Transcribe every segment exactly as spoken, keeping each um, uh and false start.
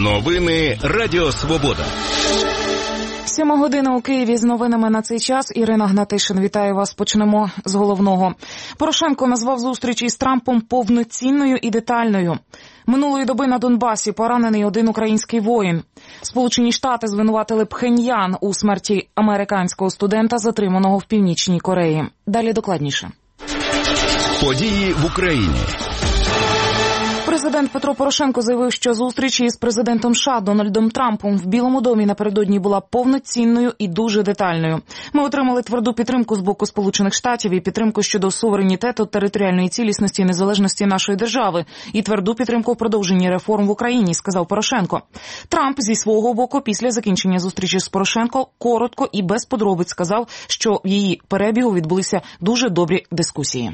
Новини Радіо Свобода. Сьома година у Києві з новинами на цей час. Ірина Гнатишин, вітаю вас. Почнемо з головного. Порошенко назвав зустріч із Трампом повноцінною і детальною. Минулої доби на Донбасі поранений один український воїн. Сполучені Штати звинуватили Пхеньян у смерті американського студента, затриманого в Північній Кореї. Далі докладніше. Події в Україні. Президент Петро Порошенко заявив, що зустріч із президентом США Дональдом Трампом в Білому домі напередодні була повноцінною і дуже детальною. Ми отримали тверду підтримку з боку Сполучених Штатів і підтримку щодо суверенітету, територіальної цілісності і незалежності нашої держави, і тверду підтримку в продовженні реформ в Україні, сказав Порошенко. Трамп зі свого боку після закінчення зустрічі з Порошенко коротко і без подробиць сказав, що в її перебігу відбулися дуже добрі дискусії.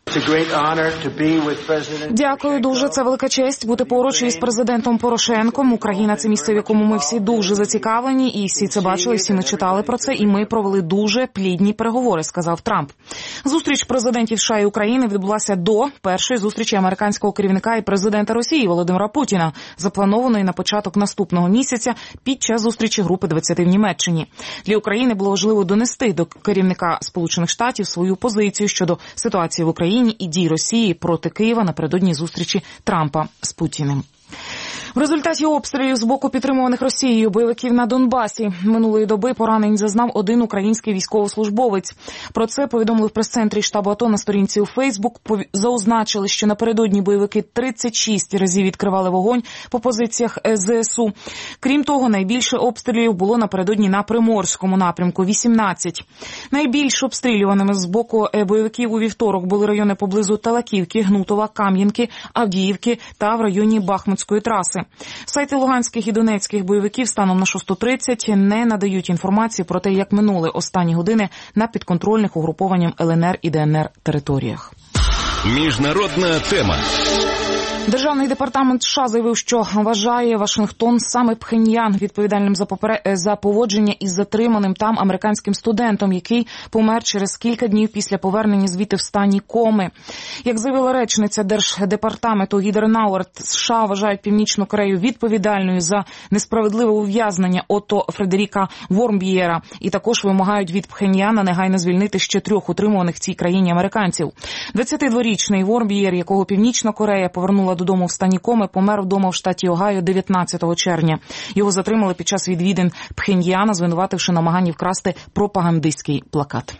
Дякую дуже. Це велика честь бути поруч із президентом Порошенком. Україна – це місце, в якому ми всі дуже зацікавлені, і всі це бачили, всі ми читали про це, і ми провели дуже плідні переговори, сказав Трамп. Зустріч президентів США і України відбулася до першої зустрічі американського керівника і президента Росії Володимира Путіна, запланованої на початок наступного місяця під час зустрічі Групи двадцяти в Німеччині. Для України було важливо донести до керівника Сполучених Штатів свою позицію щодо ситуації в Україні і дій Росії проти Києва напередодні зустрічі Трампа з Путіним. В результаті обстрілів з боку підтримуваних Росією бойовиків на Донбасі минулої доби поранень зазнав один український військовослужбовець. Про це повідомили в прес-центрі штабу АТО на сторінці у Фейсбук. Заозначили, що напередодні бойовики тридцять шість разів відкривали вогонь по позиціях ЗСУ. Крім того, найбільше обстрілів було напередодні на Приморському напрямку – вісімнадцять. Найбільш обстрілюваними з боку бойовиків у вівторок були райони поблизу Талаківки, Гнутова, Кам'янки, Авдіївки та в районі Бахмутської траси. Сайти луганських і донецьких бойовиків станом на шосту тридцять не надають інформації про те, як минули останні години на підконтрольних угрупованням Л Н Р і Д Н Р територіях. Міжнародна тема. Державний департамент США заявив, що вважає Вашингтон саме Пхеньян відповідальним за, попере... за поводження із затриманим там американським студентом, який помер через кілька днів після повернення звідти в стані коми. Як заявила речниця Держдепартаменту Гідер Науерт, США вважають Північну Корею відповідальною за несправедливе ув'язнення Отто Фредеріка Вормбієра і також вимагають від Пхеньяна негайно звільнити ще трьох утримуваних в цій країні американців. двадцятидворічний Вормбієр, якого Північна Корея повернула додому в стані коми, помер вдома в штаті Огайо дев'ятнадцятого червня. Його затримали під час відвідин Пхеньяна, звинувативши намаганні вкрасти пропагандистський плакат.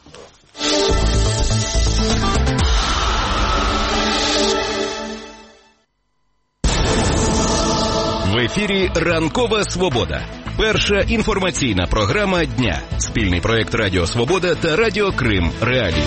В ефірі «Ранкова Свобода». Перша інформаційна програма дня. Спільний проєкт Радіо Свобода та Радіо Крим Реалії.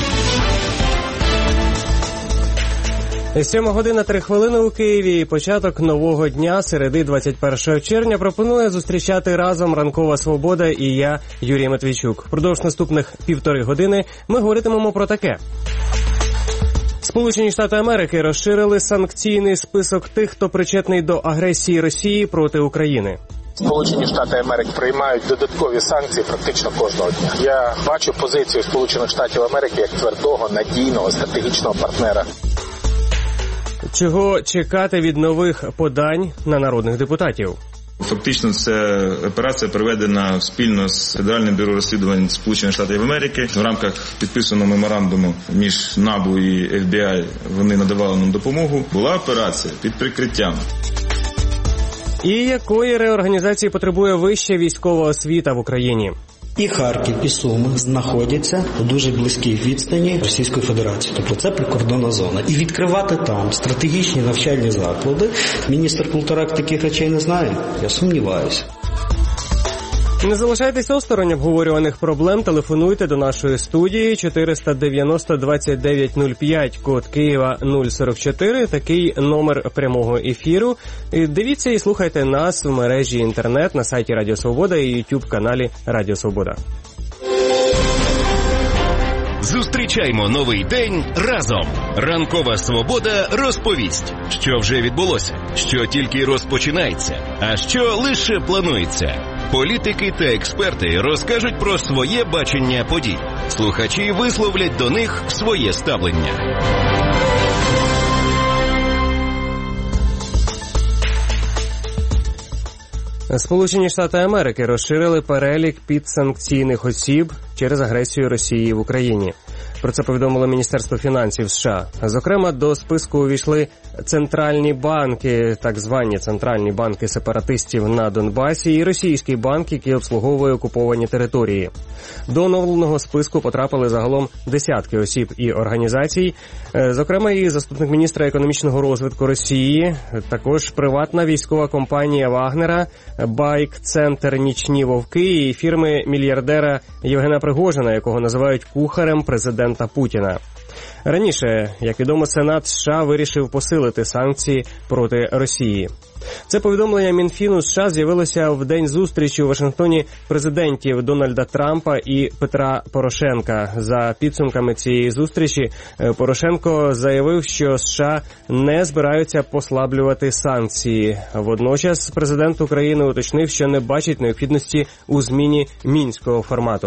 Сьома година три хвилини у Києві і початок нового дня, середи двадцять першого червня, пропонує зустрічати разом «Ранкова Свобода» і я, Юрій Матвійчук. Впродовж наступних півтори години ми говоритимемо про таке. Сполучені Штати Америки розширили санкційний список тих, хто причетний до агресії Росії проти України. Сполучені Штати Америки приймають додаткові санкції практично кожного дня. Я бачу позицію Сполучених Штатів Америки як твердого, надійного, стратегічного партнера. Чого чекати від нових подань на народних депутатів? Фактично, ця операція проведена спільно з Федеральним бюро розслідувань Сполучених Штатів Америки. В рамках підписаного меморандуму між НАБУ і Ф Бі Ай вони надавали нам допомогу. Була операція під прикриттям. І якої реорганізації потребує вища військова освіта в Україні? І Харків, і Суми знаходяться у дуже близькій відстані Російської Федерації. Тобто це прикордонна зона. І відкривати там стратегічні навчальні заклади. Міністр Полторак таких речей не знає. Я сумніваюся. Не залишайтесь осторонь обговорюваних проблем, телефонуйте до нашої студії чотириста дев'яносто двадцять дев'ять нуль п'ять, код Києва нуль сорок чотири, такий номер прямого ефіру. Дивіться і слухайте нас в мережі інтернет на сайті Радіо Свобода і ютуб-каналі Радіо Свобода. Зустрічаймо новий день разом. «Ранкова Свобода» розповість, що вже відбулося, що тільки розпочинається, а що лише планується. Політики та експерти розкажуть про своє бачення подій. Слухачі висловлять до них своє ставлення. Сполучені Штати Америки розширили перелік підсанкційних осіб через агресію Росії в Україні. Про це повідомило Міністерство фінансів США. Зокрема, до списку увійшли центральні банки, так звані центральні банки сепаратистів на Донбасі і російський банк, який обслуговує окуповані території. До оновленого списку потрапили загалом десятки осіб і організацій, зокрема і заступник міністра економічного розвитку Росії, також приватна військова компанія Вагнера, Байк-центр «Нічні вовки» і фірми мільярдера Євгена Пригожина, якого називають кухарем президента Путіна. Раніше, як відомо, Сенат США вирішив посилити санкції проти Росії. Це повідомлення Мінфіну США з'явилося в день зустрічі у Вашингтоні президентів Дональда Трампа і Петра Порошенка. За підсумками цієї зустрічі Порошенко заявив, що США не збираються послаблювати санкції. Водночас президент України уточнив, що не бачить необхідності у зміні мінського формату.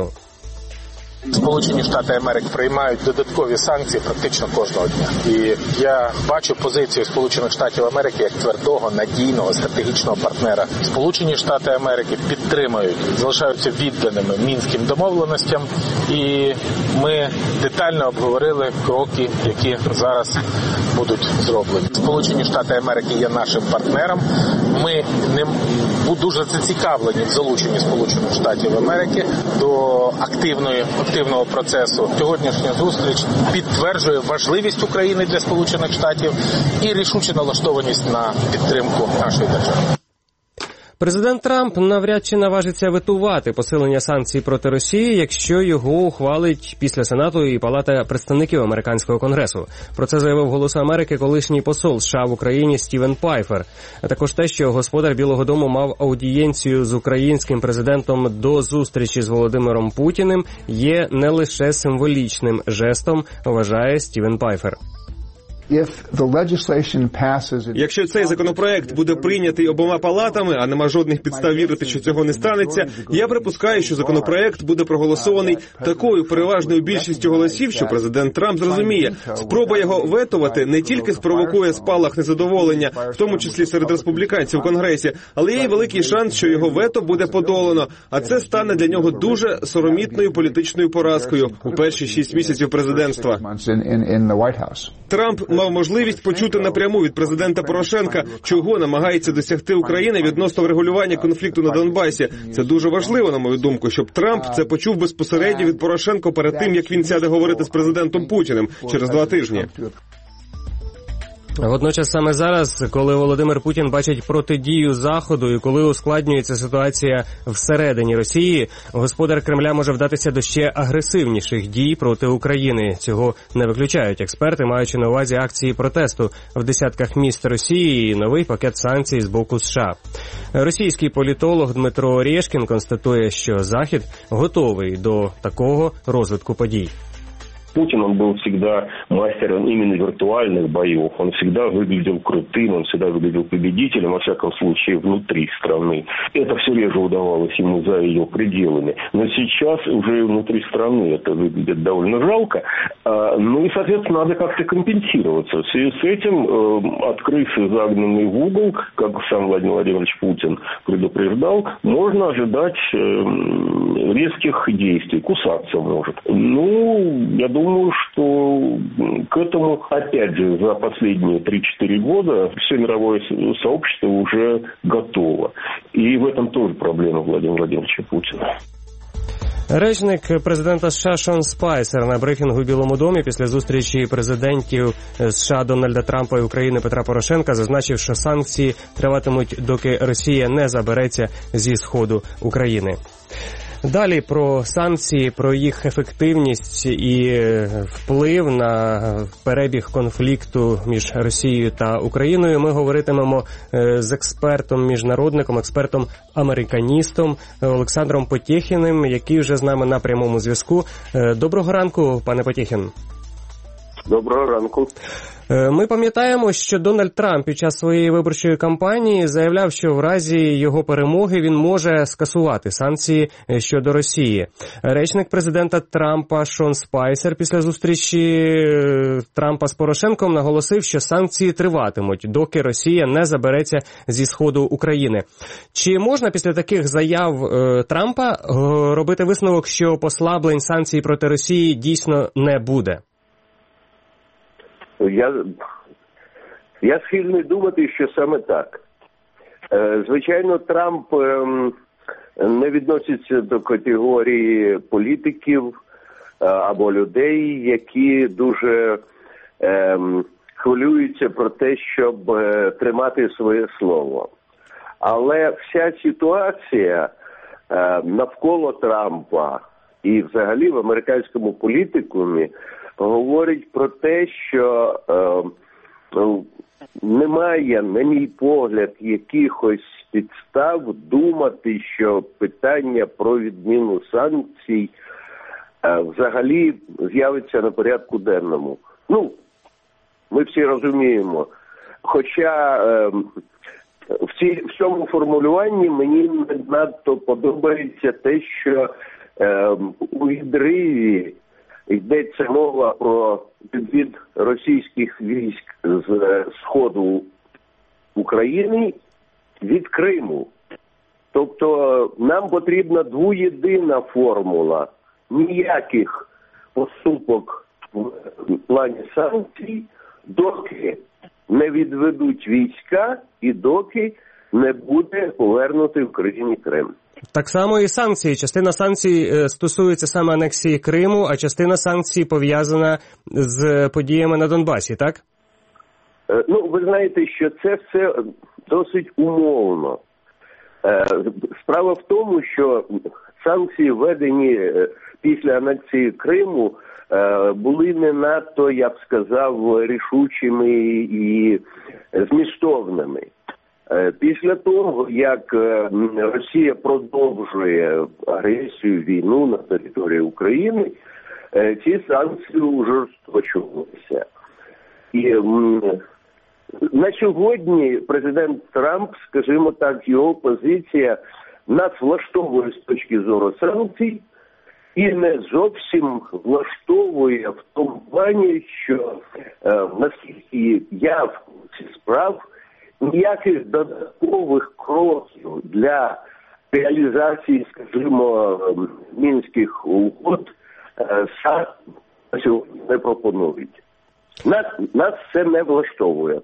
Сполучені Штати Америки приймають додаткові санкції практично кожного дня. І я бачу позицію Сполучених Штатів Америки як твердого, надійного, стратегічного партнера. Сполучені Штати Америки підтримують, залишаються відданими мінським домовленостям. І ми детально обговорили кроки, які зараз будуть зроблені. Сполучені Штати Америки є нашим партнером. Ми не дуже зацікавлені в залученні Сполучених Штатів Америки до активної активного процесу. Сьогоднішня зустріч підтверджує важливість України для Сполучених Штатів і рішучу налаштованість на підтримку нашої держави. Президент Трамп навряд чи наважиться ветувати посилення санкцій проти Росії, якщо його ухвалить після Сенату і Палата представників американського конгресу. Про це заявив «Голос Америки» колишній посол США в Україні Стівен Пайфер. А також те, що господар Білого дому мав аудієнцію з українським президентом до зустрічі з Володимиром Путіним, є не лише символічним жестом, вважає Стівен Пайфер. Якщо цей законопроект буде прийнятий обома палатами, а нема жодних підстав вірити, що цього не станеться, я припускаю, що законопроект буде проголосований такою переважною більшістю голосів, що президент Трамп зрозуміє, спроба його ветувати не тільки спровокує спалах незадоволення, в тому числі серед республіканців в Конгресі, але є й великий шанс, що його вето буде подолано, а це стане для нього дуже соромітною політичною поразкою у перші шість місяців президентства. Трамп мав можливість почути напряму від президента Порошенка, чого намагається досягти Україна відносно врегулювання конфлікту на Донбасі. Це дуже важливо, на мою думку, щоб Трамп це почув безпосередньо від Порошенка перед тим, як він сяде говорити з президентом Путіним через два тижні. Водночас саме зараз, коли Володимир Путін бачить протидію Заходу і коли ускладнюється ситуація всередині Росії, господар Кремля може вдатися до ще агресивніших дій проти України. Цього не виключають експерти, маючи на увазі акції протесту в десятках міст Росії і новий пакет санкцій з боку США. Російський політолог Дмитро Орешкін констатує, що Захід готовий до такого розвитку подій. Путин, он был всегда мастером именно виртуальных боев. Он всегда выглядел крутым, он всегда выглядел победителем, во всяком случае, внутри страны. Это все реже удавалось ему за ее пределами. Но сейчас уже внутри страны это выглядит довольно жалко. Ну и, соответственно, надо как-то компенсироваться. В связи с этим от крысы, загнанной в угол, как сам Владимир Владимирович Путин предупреждал, можно ожидать резких действий, кусаться может. Ну, я думаю, Думаю, что к этому, опять же, за последние три-четыре года все мировое сообщество уже готово. И в этом тоже проблема Владимира Владимировича Путина. Речник президента США Шон Спайсер на брифінгу в Білому домі після зустрічі президентів США Дональда Трампа і України Петра Порошенка зазначив, що санкції триватимуть, доки Росія не забереться зі сходу України. Далі про санкції, про їх ефективність і вплив на перебіг конфлікту між Росією та Україною ми говоритимемо з експертом-міжнародником, експертом-американістом Олександром Потєхіним, який вже з нами на прямому зв'язку. Доброго ранку, пане Потєхін. Доброго ранку. Ми пам'ятаємо, що Дональд Трамп під час своєї виборчої кампанії заявляв, що в разі його перемоги він може скасувати санкції щодо Росії. Речник президента Трампа Шон Спайсер після зустрічі Трампа з Порошенком наголосив, що санкції триватимуть, доки Росія не забереться зі сходу України. Чи можна після таких заяв Трампа робити висновок, що послаблень санкцій проти Росії дійсно не буде? Я, я схильний думати, що саме так. Звичайно, Трамп не відноситься до категорії політиків або людей, які дуже хвилюються про те, щоб тримати своє слово. Але вся ситуація навколо Трампа і взагалі в американському політикумі говорить про те, що е, немає, на мій погляд, якихось підстав думати, що питання про відміну санкцій е, взагалі з'явиться на порядку денному. Ну, ми всі розуміємо. Хоча е, в, ці, в цьому формулюванні мені не надто подобається те, що е, у відриві йдеться мова про відвід російських військ з сходу України від Криму. Тобто нам потрібна двоєдина формула. Ніяких поступок в плані санкцій, доки не відведуть війська і доки не буде повернути Україні Крим. Так само і санкції. Частина санкцій стосується саме анексії Криму, а частина санкцій пов'язана з подіями на Донбасі, так? Ну, ви знаєте, що це все досить умовно. Справа в тому, що санкції, введені після анексії Криму, були не надто, я б сказав, рішучими і змістовними. Після того, як Росія продовжує агресію, війну на території України, ці санкції ужорсточувалися. І на сьогодні президент Трамп, скажімо так, його позиція нас влаштовує з точки зору санкцій і не зовсім влаштовує в тому плані, що наскільки я в курсі справ, ніяких додаткових кроків для реалізації, скажімо, мінських угод США сьогодні не пропонують. Нас, нас це не влаштовує.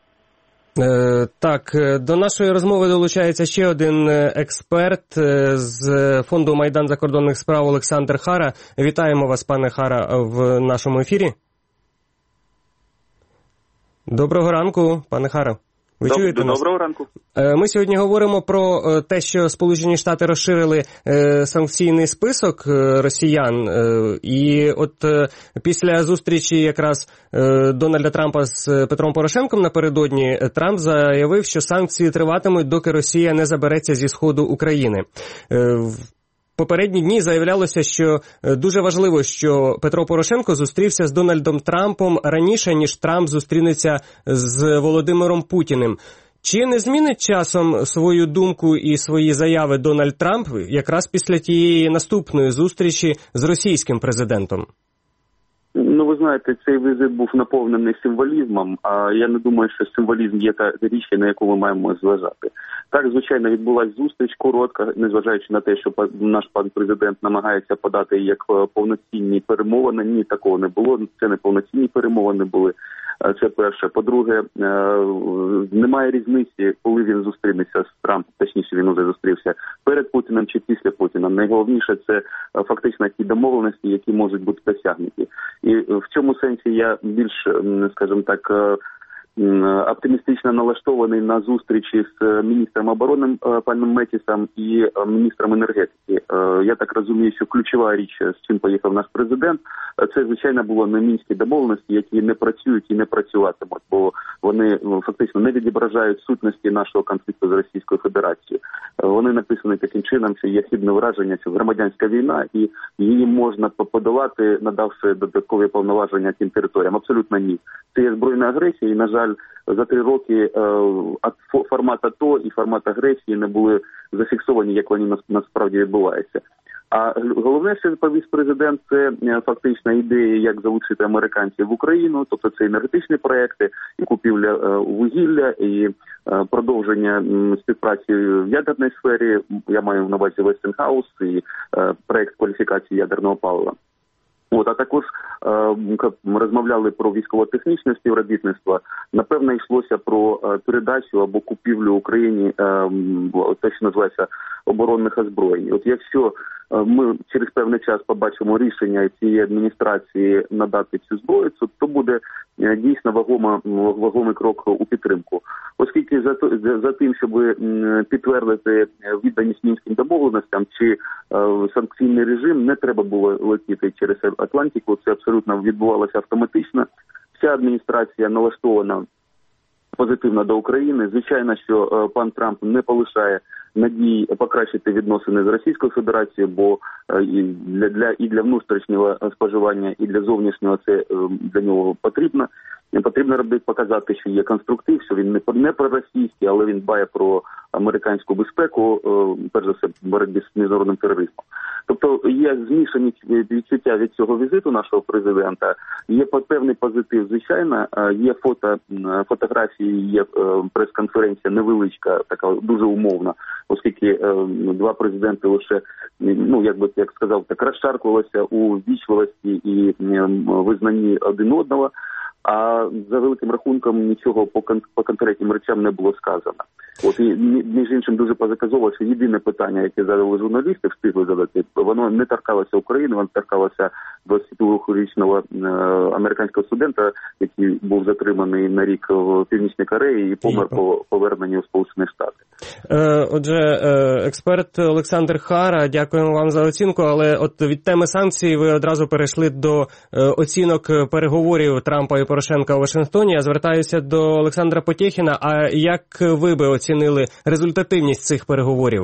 Е, так, до нашої розмови долучається ще один експерт з фонду Майдан закордонних справ Олександр Хара. Вітаємо вас, пане Хара, в нашому ефірі. Доброго ранку, пане Хара. Ви Доб, чуєте нас? Доброго ранку. Ми сьогодні говоримо про те, що Сполучені Штати розширили санкційний список росіян. І от після зустрічі якраз Дональда Трампа з Петром Порошенком напередодні, Трамп заявив, що санкції триватимуть, доки Росія не забереться зі сходу України. Попередні дні заявлялося, що дуже важливо, що Петро Порошенко зустрівся з Дональдом Трампом раніше, ніж Трамп зустрінеться з Володимиром Путіним. Чи не змінить часом свою думку і свої заяви Дональд Трамп якраз після тієї наступної зустрічі з російським президентом? Ну, ви знаєте, цей візит був наповнений символізмом, а я не думаю, що символізм є та річ, на яку ми маємо зважати. Так, звичайно, відбулася зустріч коротка, незважаючи на те, що наш пан президент намагається подати як повноцінні перемовини. Ні, такого не було, це не повноцінні перемовини були. Це перше. По-друге, немає різниці, коли він зустрінеться з Трампом, точніше він уже зустрівся перед Путіним чи після Путіна. Найголовніше це фактично ті домовленості, які можуть бути досягнуті. І в цьому сенсі я більш, скажімо так, оптимістично налаштований на зустрічі з міністром оборони паном Метісом і міністром енергетики. Я так розумію, що ключова річ, з чим поїхав наш президент, це, звичайно, було на мінські домовленості, які не працюють і не працюватимуть, бо вони фактично не відображають сутності нашого конфлікту з Російською Федерацією. Вони написані таким чином, що є хибне враження, що громадянська війна, і її можна подолати, надавши додаткові повноваження тим територіям. Абсолютно ні. Це є збройна агресія, і, на жаль, за три роки е, формат АТО і формат агресії не були зафіксовані, як вони насправді відбуваються. А головне, що повіз президент, це фактично ідеї, як залучити американців в Україну, тобто це енергетичні проекти, і купівля вугілля, і продовження співпраці в ядерній сфері, я маю на увазі Вестінгhaus і проект кваліфікації ядерного палива. От, а також е, розмовляли про військово-технічне співробітництво. Напевно, йшлося про е, передачу або купівлю Україні, е, те, що називається, оборонних озброєнь. От якщо е, ми через певний час побачимо рішення цієї адміністрації надати цю зброю, то буде е, дійсно вагома, вагомий крок у підтримку. Оскільки за, за, за тим, щоб е, підтвердити відданість мінським домовленостям чи е, санкційний режим, не треба було летіти через Атлантику, це абсолютно відбувалося автоматично. Вся адміністрація налаштована позитивно до України. Звичайно, що е, пан Трамп не полишає надії покращити відносини з Російською Федерацією, бо е, і для, для і для внутрішнього споживання, і для зовнішнього це е, для нього потрібно. Потрібно робити, показати, що є конструктив, що він не, не проросійський, але він дбає про американську безпеку, е, перш за все, в боротьбі з міжнародним тероризмом. Тобто є змішані відчуття від цього візиту нашого президента, є певний позитив, звичайно, є фото, фотографії, є прес-конференція невеличка, така дуже умовна, оскільки два президенти лише, ну, як би як сказав, так розшаркувалися у ввічливості і визнанні один одного. А за великим рахунком нічого по, кон- по конкретним речам не було сказано. От і між іншим дуже позаказово, що єдине питання, яке задали журналісти, встигли задати, воно не торкалося України, воно торкалося двадцятидвохрічного е- американського студента, який був затриманий на рік в Північній Кореї і помер по поверненню у Сполучені Штати. Е, отже, е, експерт Олександр Хара, дякуємо вам за оцінку, але от від теми санкцій ви одразу перейшли до е, оцінок переговорів Трампа і Порошенка у Вашингтоні. Я звертаюся до Олександра Потєхіна. А як ви би оцінили результативність цих переговорів?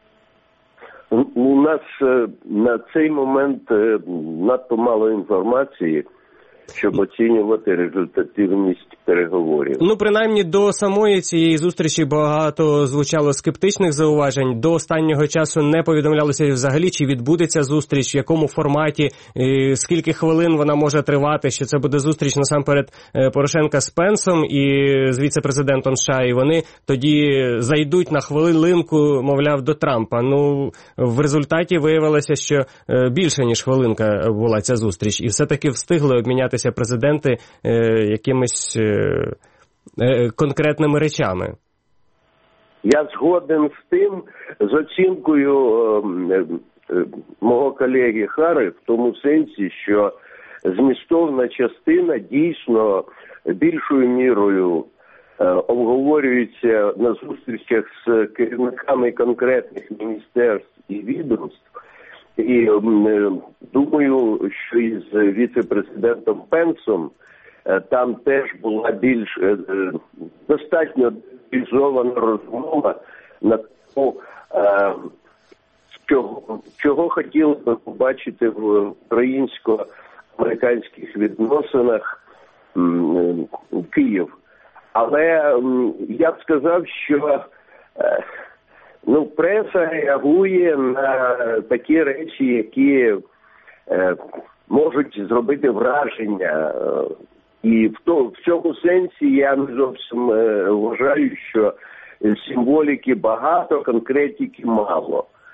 У нас на цей момент надто мало інформації, щоб оцінювати результативність переговорів. Ну, принаймні, до самої цієї зустрічі багато звучало скептичних зауважень. До останнього часу не повідомлялося взагалі, чи відбудеться зустріч, в якому форматі, скільки хвилин вона може тривати, що це буде зустріч насамперед Порошенка з Пенсом і з віце-президентом США, і вони тоді зайдуть на хвилинку, мовляв, до Трампа. Ну, в результаті виявилося, що більше, ніж хвилинка була ця зустріч, і все-таки встигли обмінятися президенти е, якимись е, е, конкретними речами. Я згоден з тим, з оцінкою е, е, мого колеги Хари, в тому сенсі, що змістовна частина дійсно більшою мірою е, обговорюється на зустрічах з керівниками конкретних міністерств і відомств. І е, думаю, що із віце-президентом Пенсом е, там теж була більш е, достатньо деталізована розмова на тому, е, чого, чого хотіли би побачити в українсько-американських відносинах е, Київ. Але е, я б сказав, що е, Ну, преса реагує на такі речі, які е, можуть зробити враження. І в, то, в цьому сенсі я не зовсім е, вважаю, що символіки багато, конкретики мало.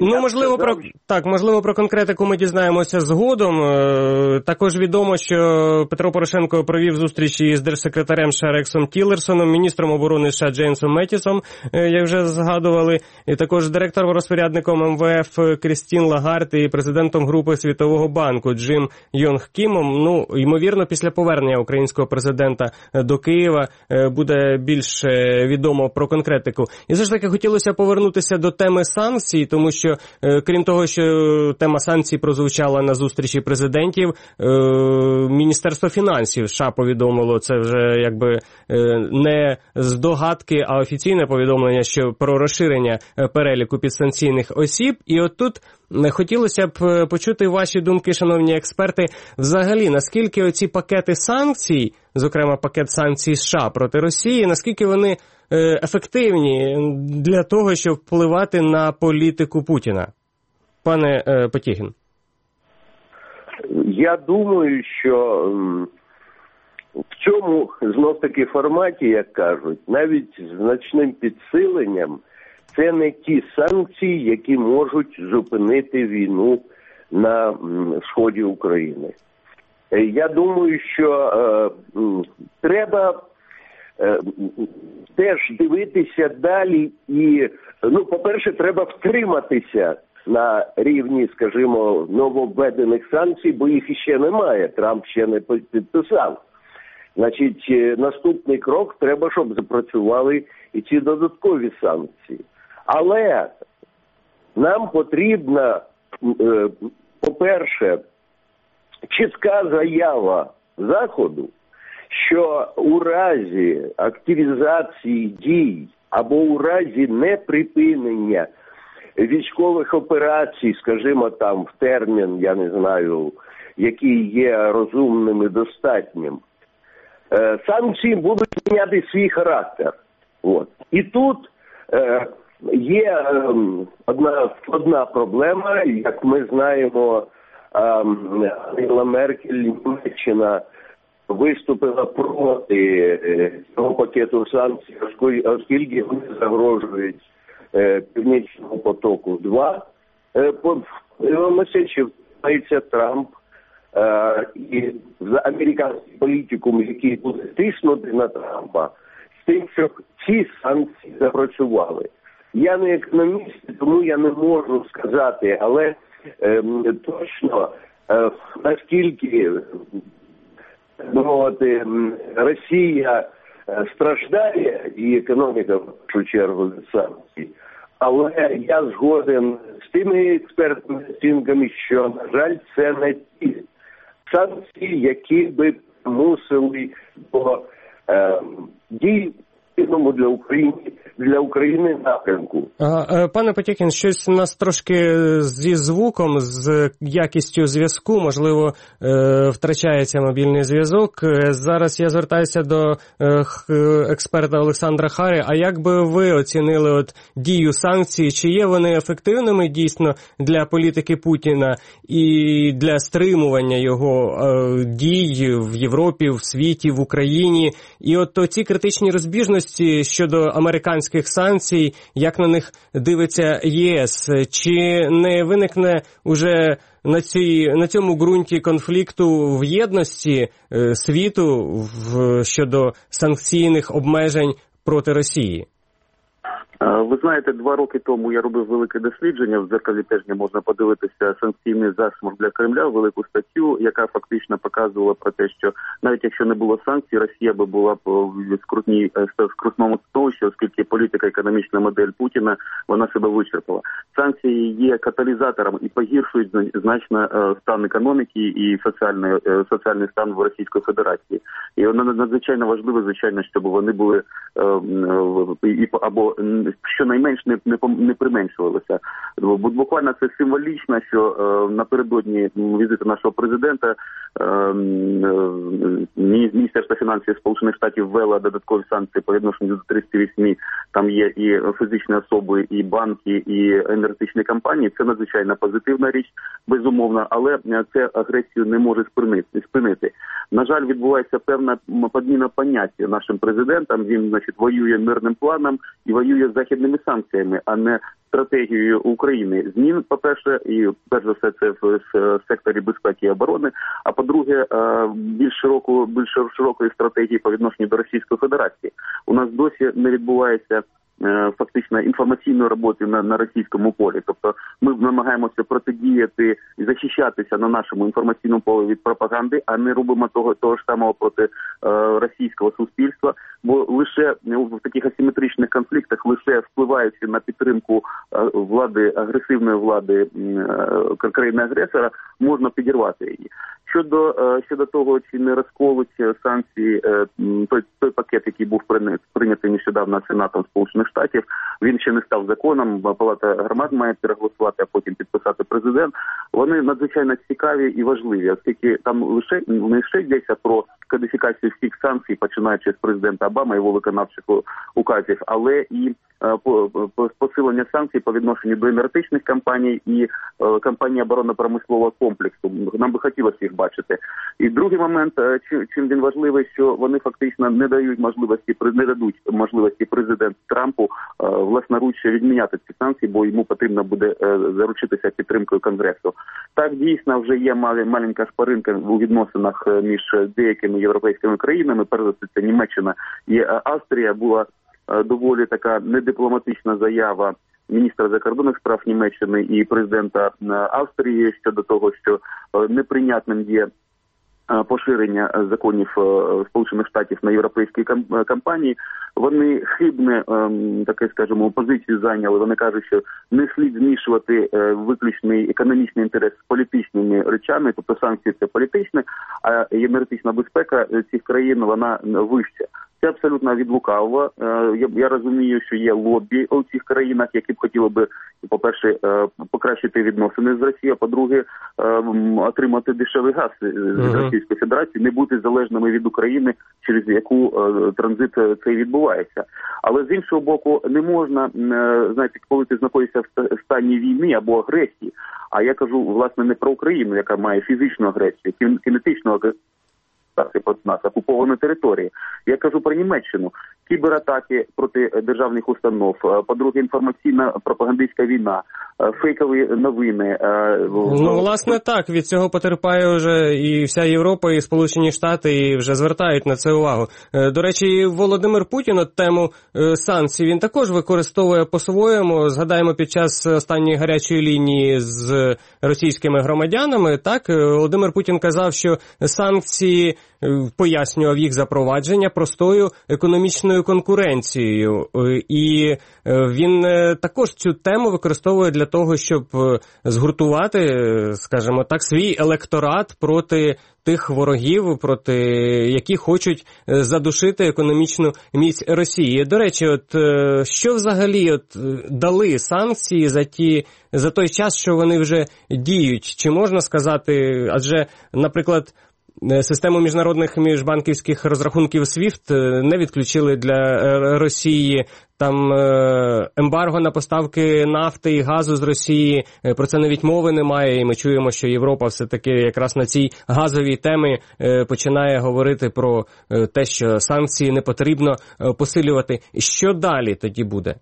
Ну, можливо, про так, можливо, про конкретику ми дізнаємося згодом. Також відомо, що Петро Порошенко провів зустрічі із держсекретарем США Рексом Тіллерсоном, міністром оборони США Джеймсом Метісом, як вже згадували, і також директором-розпорядником ем ве еф Крістін Лагард і президентом групи Світового банку Джим Йонг Кімом. Ну, ймовірно, після повернення українського президента до Києва буде більш відомо про конкретику. І все ж таки хотілося повернутися до теми санкцій, тому що, крім того, що тема санкцій прозвучала на зустрічі президентів, Міністерство фінансів США повідомило, це вже якби не здогадки, а офіційне повідомлення, що про розширення переліку підсанкційних осіб. І от тут хотілося б почути ваші думки, шановні експерти, взагалі, наскільки оці пакети санкцій, зокрема пакет санкцій США проти Росії, наскільки вони ефективні для того, щоб впливати на політику Путіна? Пане Потєхін. Я думаю, що в цьому, знов-таки, форматі, як кажуть, навіть з значним підсиленням, це не ті санкції, які можуть зупинити війну на сході України. Я думаю, що е, треба е, теж дивитися далі і, ну, по-перше, треба втриматися на рівні, скажімо, нововведених санкцій, бо їх іще немає, Трамп ще не підписав. Значить, наступний крок, треба, щоб запрацювали і ці додаткові санкції. Але нам потрібна, по-перше, чітка заява Заходу, що у разі активізації дій або у разі неприпинення військових операцій, скажімо, там в термін, я не знаю, який є розумним і достатнім, санкції будуть міняти свій характер. От. І тут е, є е, одна, одна проблема, як ми знаємо, Ангела Меркель, Німеччина виступила проти цього пакету санкцій, оскільки вони загрожують е, Північному потоку два. Е, Подивимося, чи вдається Трамп е, і за американський політикум, який буде тиснути на Трампа, з тим, щоб ці санкції запрацювали. Я не економіст, тому я не можу сказати, але е, точно е, наскільки мовити, Росія страждає і економіка, в першу чергу, від санкцій. Але я згоден з тими експертними оцінками, що, на жаль, це не ті санкції, які би мусили до е, дій для України, для України напрямку. А, пане Потєхін, щось у нас трошки зі звуком, з якістю зв'язку, можливо, втрачається мобільний зв'язок. Зараз я звертаюся до експерта Олександра Хари. А як би ви оцінили от дію санкцій? Чи є вони ефективними дійсно для політики Путіна і для стримування його дій в Європі, в світі, в Україні? І от ці критичні розбіжності щодо американських санкцій, як на них дивиться ЄС? Чи не виникне уже на, цій, на цьому ґрунті конфлікту в єдності е, світу в, щодо санкційних обмежень проти Росії? Ви знаєте, два роки тому я робив велике дослідження, в дзеркалі тижня можна подивитися санкційний зашмор для Кремля, велику статтю, яка фактично показувала про те, що навіть якщо не було санкцій, Росія би була б в скрутній, скрутному становищі, оскільки політика, економічна модель Путіна, вона себе вичерпала. Санкції є каталізатором і погіршують значно стан економіки і соціальний, соціальний стан в Російській Федерації. І воно надзвичайно важливо, звичайно, щоб вони були або щонайменш не, не, не применшувалося. Буквально це символічно, що е, напередодні візиту нашого президента е, е, Міністерство фінансів Сполучених Штатів ввело додаткові санкції по відношенню до тридцять вісім. Там є і фізичні особи, і банки, і енергетичні компанії. Це надзвичайно позитивна річ, безумовно, але це агресію не може спинити. На жаль, відбувається певна подміна поняття нашим президентом. Він, значить, значить, воює мирним планом і воює з західними санкціями, а не стратегією України. Змін, по-перше, і перш за все це в секторі безпеки і оборони, а по-друге, більш широкої, більш широкої стратегії по відношенню до Російської Федерації. У нас досі не відбувається фактично інформаційної роботи на, на російському полі. Тобто ми намагаємося протидіяти і захищатися на нашому інформаційному полі від пропаганди, а не робимо того, того ж самого проти е, російського суспільства, бо лише в таких асиметричних конфліктах, лише впливаючи на підтримку е, влади, агресивної влади е, країни-агресора, можна підірвати її. Щодо, е, щодо того, чи не розколуть санкції, е, той, той пакет, який був прийнятий нещодавно Сенатом Сполучених Штатів, він ще не став законом, Палата громад має переголосувати, а потім підписати президент. Вони надзвичайно цікаві і важливі, оскільки там лише не лише йдеться про кодифікацію всіх санкцій, починаючи з президента Обами і його виконавчих указів, але і посилення санкцій по відношенню до енергетичних компаній і компаній оборонно-промислового комплексу. Нам би хотілося їх бачити. І другий момент, чим він важливий, що вони фактично не дають можливості, не дадуть можливості президенту Трампу власноруч відміняти ці санкції, бо йому потрібно буде заручитися підтримкою Конгресу. Так, дійсно, вже є маленька шпаринка у відносинах між деякими європейськими країнами, перш за все це Німеччина і Австрія. Була доволі така недипломатична заява міністра закордонних справ Німеччини і президента Австрії щодо того, що неприйнятним є поширення законів Сполучених Штатів на європейські компанії. Вони хибне, таке, скажімо, позицію зайняли. Вони кажуть, що не слід змішувати виключний економічний інтерес з політичними речами, тобто санкції – це політичне, а енергетична безпека цих країн, вона вища. Це абсолютно від лукавого. Я, я розумію, що є лобі у цих країнах, які б хотіли би, по-перше, покращити відносини з Росією, а по-друге, отримати дешевий газ з uh-huh. Російської Федерації, не бути залежними від України, через яку транзит цей відбувається. Але з іншого боку, не можна, знаєте, коли ти знаходишся в стані війни або агресії, а я кажу, власне, не про Україну, яка має фізичну агресію, кінетичну агресію, проти нас, окуповані території. Я кажу про Німеччину. Кібератаки проти державних установ, по-друге, інформаційна пропагандистська війна, фейкові новини. Ну, власне, так. Від цього потерпає вже і вся Європа, і Сполучені Штати, і вже звертають на це увагу. До речі, Володимир Путін от тему санкцій, він також використовує по-своєму. Згадаємо, під час останньої гарячої лінії з російськими громадянами, так, Володимир Путін казав, що санкції, пояснював їх запровадження простою економічною конкуренцією. І він також цю тему використовує для того, щоб згуртувати, скажімо так, свій електорат проти тих ворогів, проти які хочуть задушити економічну міць Росії. До речі, от що взагалі от дали санкції за ті за той час, що вони вже діють? Чи можна сказати, адже, наприклад, систему міжнародних міжбанківських розрахунків свіфт не відключили для Росії, там ембарго на поставки нафти і газу з Росії, про це навіть мови немає, і ми чуємо, що Європа все-таки якраз на цій газовій темі починає говорити про те, що санкції не потрібно посилювати. Що далі тоді буде?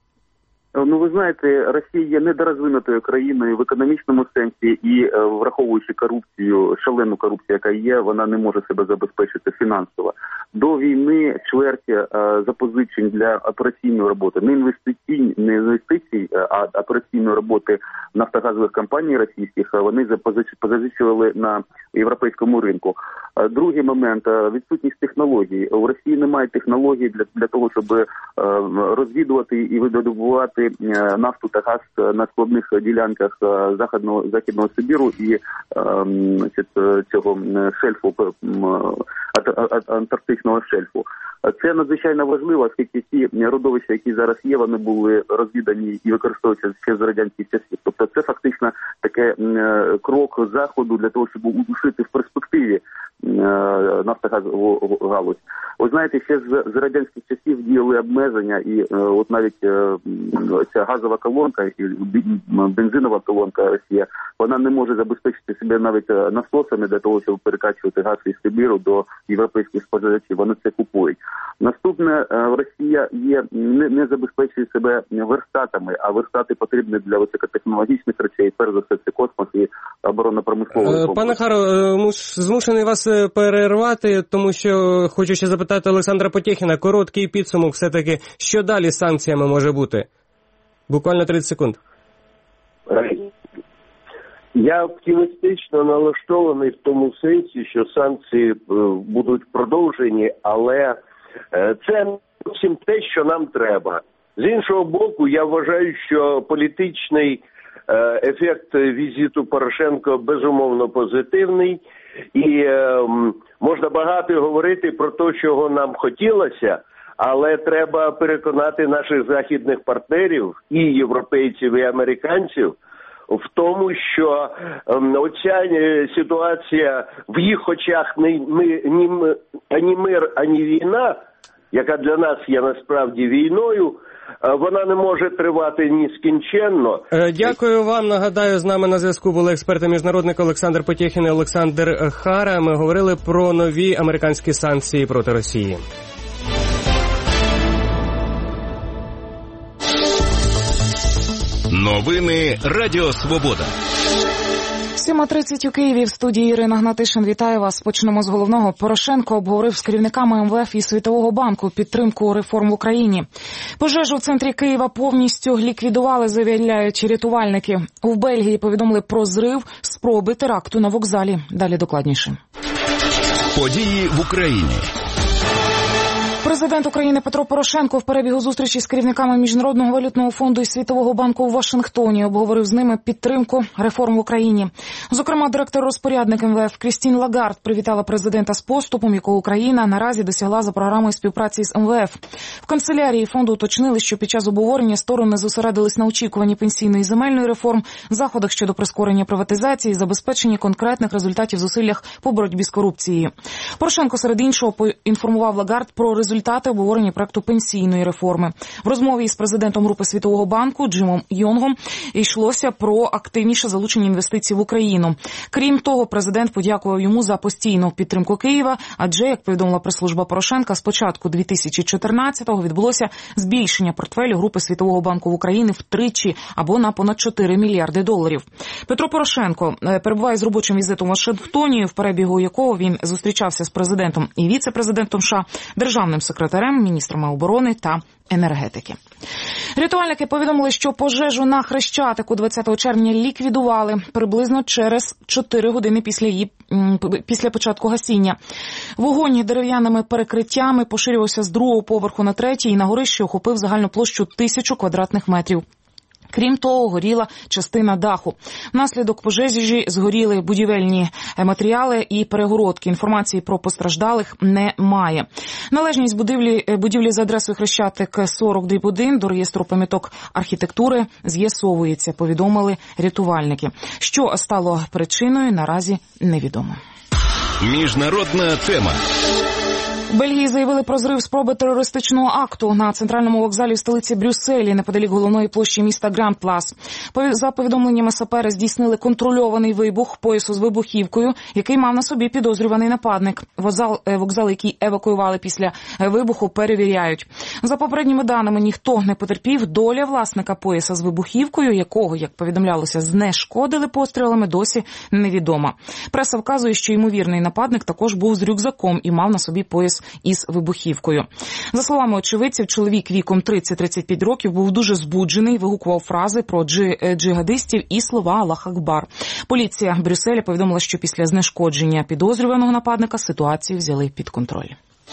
Ну, ви знаєте, Росія є недорозвинутою країною в економічному сенсі і, враховуючи корупцію, шалену корупцію, яка є, вона не може себе забезпечити фінансово. До війни чверть запозичень для операційної роботи, не інвестицій, не інвестицій, а операційної роботи нафтогазових компаній російських, вони позичували на європейському ринку. Другий момент – відсутність технологій. У Росії немає технологій для, для того, щоб розвідувати і видобувати нафту та газ на складних ділянках Західного, Західного Сибіру і значить, цього шельфу, антарктичного шельфу. Це надзвичайно важливо, оскільки ті родовища, які зараз є, вони були розвідані і використовуються ще з радянських часів. Тобто це фактично таке крок Заходу для того, щоб удушити в перспективі нафтогазову галузь. Ви знаєте, ще з, з радянських часів діяли обмеження, і е, от навіть е, ця газова колонка, і бензинова колонка Росія, вона не може забезпечити себе навіть насосами для того, щоб перекачувати газ із Сибіру до європейських споживачів, вони це купують. Наступне, Росія є, не, не забезпечує себе верстатами, а верстати потрібні для високотехнологічних речей, перш за все це космос і оборонно-промисловий. Пане Харо, змушений вас перервати, тому що хочу ще запитати Олександра Потєхіна, короткий підсумок все-таки, що далі з санкціями може бути? Буквально тридцять секунд. Я оптимістично налаштований в тому сенсі, що санкції будуть продовжені, але це не зовсім те, що нам треба. З іншого боку, я вважаю, що політичний ефект візиту Порошенко безумовно позитивний. І можна багато говорити про те, чого нам хотілося, але треба переконати наших західних партнерів, і європейців, і американців, в тому, що оця ситуація в їх очах не, не, не, ані мир, ані війна, яка для нас є насправді війною, вона не може тривати нескінченно. Дякую вам. Нагадаю, з нами на зв'язку були експерти-міжнародник Олександр Потєхін і Олександр Хара. Ми говорили про нові американські санкції проти Росії. Новини Радіо Свобода. сьома тридцять у Києві. В студії Ірина Гнатишин. Вітаю вас. Почнемо з головного. Порошенко обговорив з керівниками ем ве еф і Світового банку підтримку реформ в Україні. Пожежу в центрі Києва повністю ліквідували, заявляють рятувальники. У Бельгії повідомили про зрив спроби теракту на вокзалі. Далі докладніше. Події в Україні. Президент України Петро Порошенко в перебігу зустрічі з керівниками Міжнародного валютного фонду і Світового банку у Вашингтоні обговорив з ними підтримку реформ в Україні. Зокрема, директор-розпорядник ем ве еф Крістін Лагард привітала президента з поступом, якого Україна наразі досягла за програмою співпраці з ем ве еф. В канцелярії фонду уточнили, що під час обговорення сторони зосередились на очікуванні пенсійної і земельної реформ, заходах щодо прискорення приватизації і забезпечення конкретних результатів в зусиллях по боротьбі з корупцією. Порошенко, серед іншого, поінформував Лагард про результати результати обговорення проекту пенсійної реформи. В розмові із президентом групи Світового банку Джимом Йонгом йшлося про активніше залучення інвестицій в Україну. Крім того, президент подякував йому за постійну підтримку Києва, адже, як повідомила прес-служба Порошенка, з початку дві тисячі чотирнадцятого відбулося збільшення портфелю групи Світового банку в Україні втричі або на понад чотири мільярди доларів. Петро Порошенко перебуває з робочим візитом у Вашингтоні, в перебігу якого він зустрічався з президентом і віце-президентом США, державним секретарем, міністрами оборони та енергетики. Рятувальники повідомили, що пожежу на Хрещатику двадцятого червня ліквідували приблизно через чотири години після її після початку гасіння. Вогонь дерев'яними перекриттями поширювався з другого поверху на третій і на горищі охопив загальну площу тисячу квадратних метрів. Крім того, горіла частина даху. Внаслідок пожежі згоріли будівельні матеріали і перегородки. Інформації про постраждалих немає. Належність будівлі, будівлі за адресою Хрещатик сорок дріб один до реєстру пам'яток архітектури з'ясовується, повідомили рятувальники. Що стало причиною, наразі невідомо. Міжнародна тема. В Бельгії заявили про зрив спроби терористичного акту на центральному вокзалі в столиці Брюсселі, неподалік головної площі міста Гранд-Плас. За повідомленнями сапери здійснили контрольований вибух поясу з вибухівкою, який мав на собі підозрюваний нападник. Вокзал, вокзал, який евакуювали після вибуху, перевіряють. За попередніми даними, ніхто не потерпів. Доля власника пояса з вибухівкою, якого, як повідомлялося, знешкодили пострілами, досі невідома. Преса вказує, що ймовірний нападник також був з рюкзаком і мав на собі пояс із вибухівкою. За словами очевидців, чоловік віком тридцять - тридцять п'ять років був дуже збуджений, вигукував фрази про джи... джихадистів і слова «Аллах Акбар». Поліція Брюсселя повідомила, що після знешкодження підозрюваного нападника ситуацію взяли під контроль.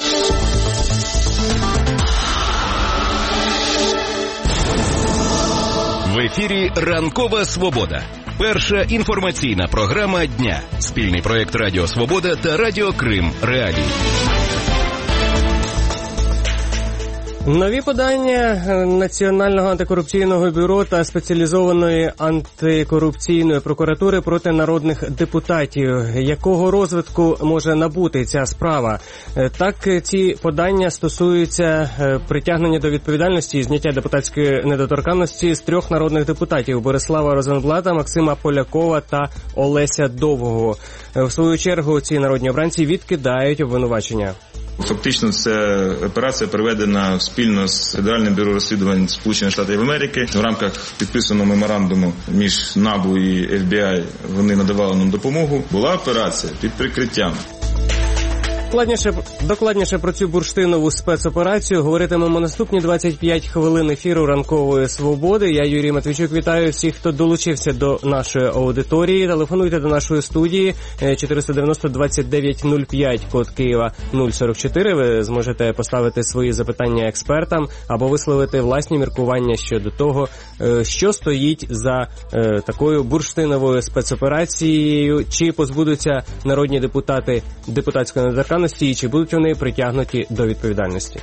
В ефірі «Ранкова Свобода». Перша інформаційна програма дня. Спільний проєкт Радіо Свобода та Радіо Крим Реалії. Нові подання Національного антикорупційного бюро та спеціалізованої антикорупційної прокуратури проти народних депутатів. Якого розвитку може набути ця справа? Так, ці подання стосуються притягнення до відповідальності і зняття депутатської недоторканності з трьох народних депутатів – Борислава Розенблата, Максима Полякова та Олеся Довгого. В свою чергу ці народні обранці відкидають обвинувачення. Фактично, ця операція проведена спільно з Федеральним бюро розслідувань Сполучених Штатів Америки. В рамках підписаного меморандуму між НАБУ і еф бі ай вони надавали нам допомогу. Була операція під прикриттям. Докладніше, докладніше про цю бурштинову спецоперацію говоритимемо наступні двадцять п'ять хвилин ефіру «Ранкової свободи». Я, Юрій Матвійчук, вітаю всіх, хто долучився до нашої аудиторії. Телефонуйте до нашої студії чотириста дев'яносто двадцять дев'ять нуль п'ять, код Києва нуль сорок чотири. Ви зможете поставити свої запитання експертам або висловити власні міркування щодо того, що стоїть за такою бурштиновою спецоперацією, чи позбудуться народні депутати депутатської недоторканності, і чи будуть вони притягнуті до відповідальності.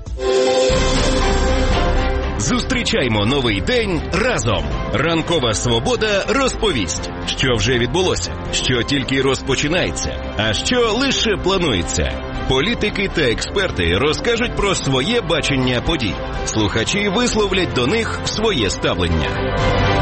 Зустрічаймо новий день разом. Ранкова свобода розповість, що вже відбулося, що тільки розпочинається, а що лише планується. Політики та експерти розкажуть про своє бачення подій. Слухачі висловлять до них своє ставлення.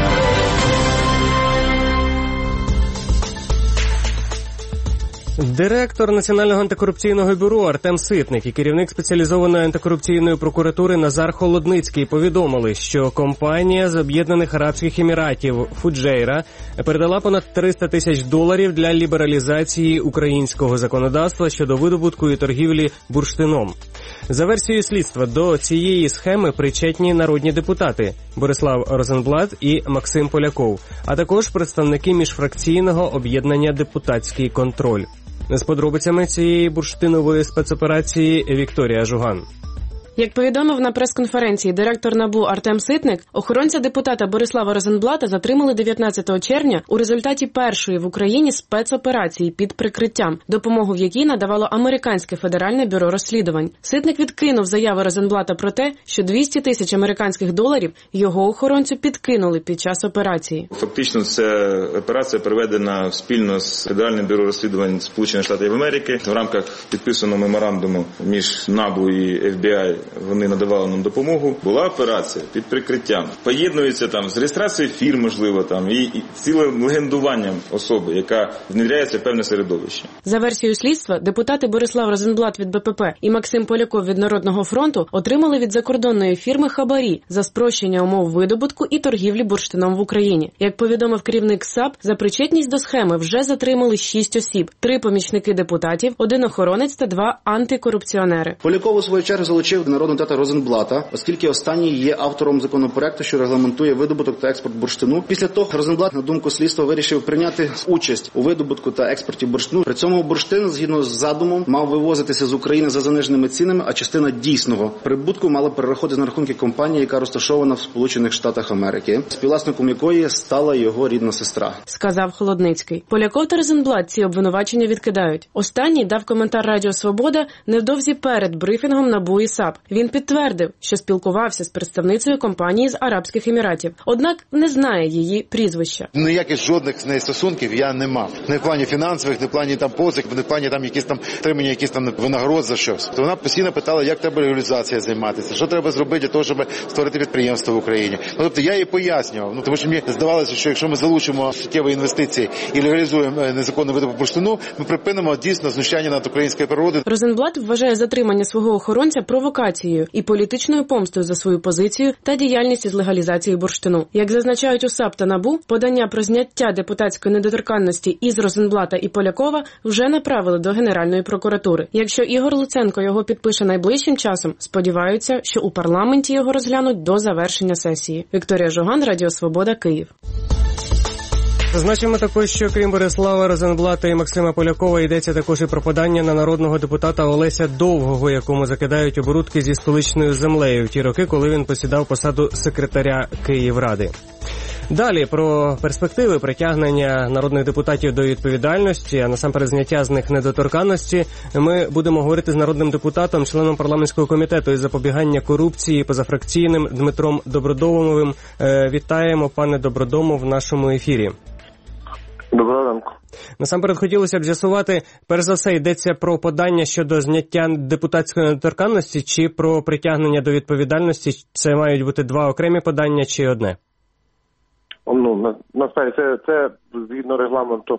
Директор Національного антикорупційного бюро Артем Ситник і керівник спеціалізованої антикорупційної прокуратури Назар Холодницький повідомили, що компанія з Об'єднаних Арабських Еміратів Фуджейра передала понад триста тисяч доларів для лібералізації українського законодавства щодо видобутку і торгівлі бурштином. За версією слідства, до цієї схеми причетні народні депутати Борислав Розенблат і Максим Поляков, а також представники міжфракційного об'єднання «Депутатський контроль». З подробицями цієї бурштинової спецоперації Вікторія Жуган. Як повідомив на прес-конференції директор НАБУ Артем Ситник, охоронця депутата Борислава Розенблата затримали дев'ятнадцятого червня у результаті першої в Україні спецоперації під прикриттям, допомогу в якій надавало Американське федеральне бюро розслідувань. Ситник відкинув заяви Розенблата про те, що двісті тисяч американських доларів його охоронцю підкинули під час операції. Фактично, ця операція проведена спільно з Федеральним бюро розслідувань Сполучених Штатів Америки. В рамках підписаного меморандуму між НАБУ і еф бі ай вони надавали нам допомогу. Була операція під прикриттям. Поєднується там з реєстрацією фірм, можливо, там, і, і цілим легендуванням особи, яка внедряється в певне середовище. За версією слідства, депутати Борислав Розенблат від Бе Пе Пе і Максим Поляков від Народного фронту отримали від закордонної фірми хабарі за спрощення умов видобутку і торгівлі бурштином в Україні. Як повідомив керівник САП, за причетність до схеми вже затримали шість осіб, три помічники депутатів, один охоронець та два антикорупціонери. Поляков у свою чергу залучив народного депутата Розенблата, оскільки останній є автором законопроекту, що регламентує видобуток та експорт бурштину. Після того Розенблат, на думку слідства, вирішив прийняти участь у видобутку та експорті бурштину. При цьому бурштин, згідно з задумом, мав вивозитися з України за заниженими цінами, а частина дійсного прибутку мала переходити на рахунки компанії, яка розташована в Сполучених Штатах Америки, співвласником якої стала його рідна сестра. Сказав Холодницький. Поляков та Розенблат ці обвинувачення відкидають. Останній дав коментар Радіо Свобода невдовзі перед брифінгом НАБУ і САП. Він підтвердив, що спілкувався з представницею компанії з Арабських Еміратів, однак не знає її прізвища. Ніяких жодних з неї стосунків я не мав. Не в плані фінансових, не в плані там позик, не в плані там якісь там отримання якісь там винагород за щось. То вона постійно питала, як треба регуляризація займатися, що треба зробити для того, щоб створити підприємство в Україні. Ну, тобто я їй пояснював, ну тому що мені здавалося, що якщо ми залучимо суттєві інвестиції і легалізуємо незаконну видобуток бурштину, ми припинимо дійсно знущання над українською природою. Розенблат вважає затримання свого охоронця провокацією і політичною помстою за свою позицію та діяльність із легалізації бурштину. Як зазначають у САП та НАБУ, подання про зняття депутатської недоторканності із Розенблата і Полякова вже направили до Генеральної прокуратури. Якщо Ігор Луценко його підпише найближчим часом, сподіваються, що у парламенті його розглянуть до завершення сесії. Вікторія Жуган, Радіо Свобода, Київ. Зазначимо також, що крім Борислава Розенблата і Максима Полякова йдеться також і про подання на народного депутата Олеся Довгого, якому закидають оборудки зі столичною землею в ті роки, коли він посідав посаду секретаря Київради. Далі про перспективи притягнення народних депутатів до відповідальності, а насамперед зняття з них недоторканності, ми будемо говорити з народним депутатом, членом парламентського комітету із запобігання корупції позафракційним Дмитром Добродомовим. Вітаємо, пане Добродомов, в нашому ефірі. Доброго ранку. Насамперед хотілося б з'ясувати, перш за все, йдеться про подання щодо зняття депутатської недоторканності чи про притягнення до відповідальності? Це мають бути два окремі подання чи одне? Ну, на, насправді, це, це згідно регламенту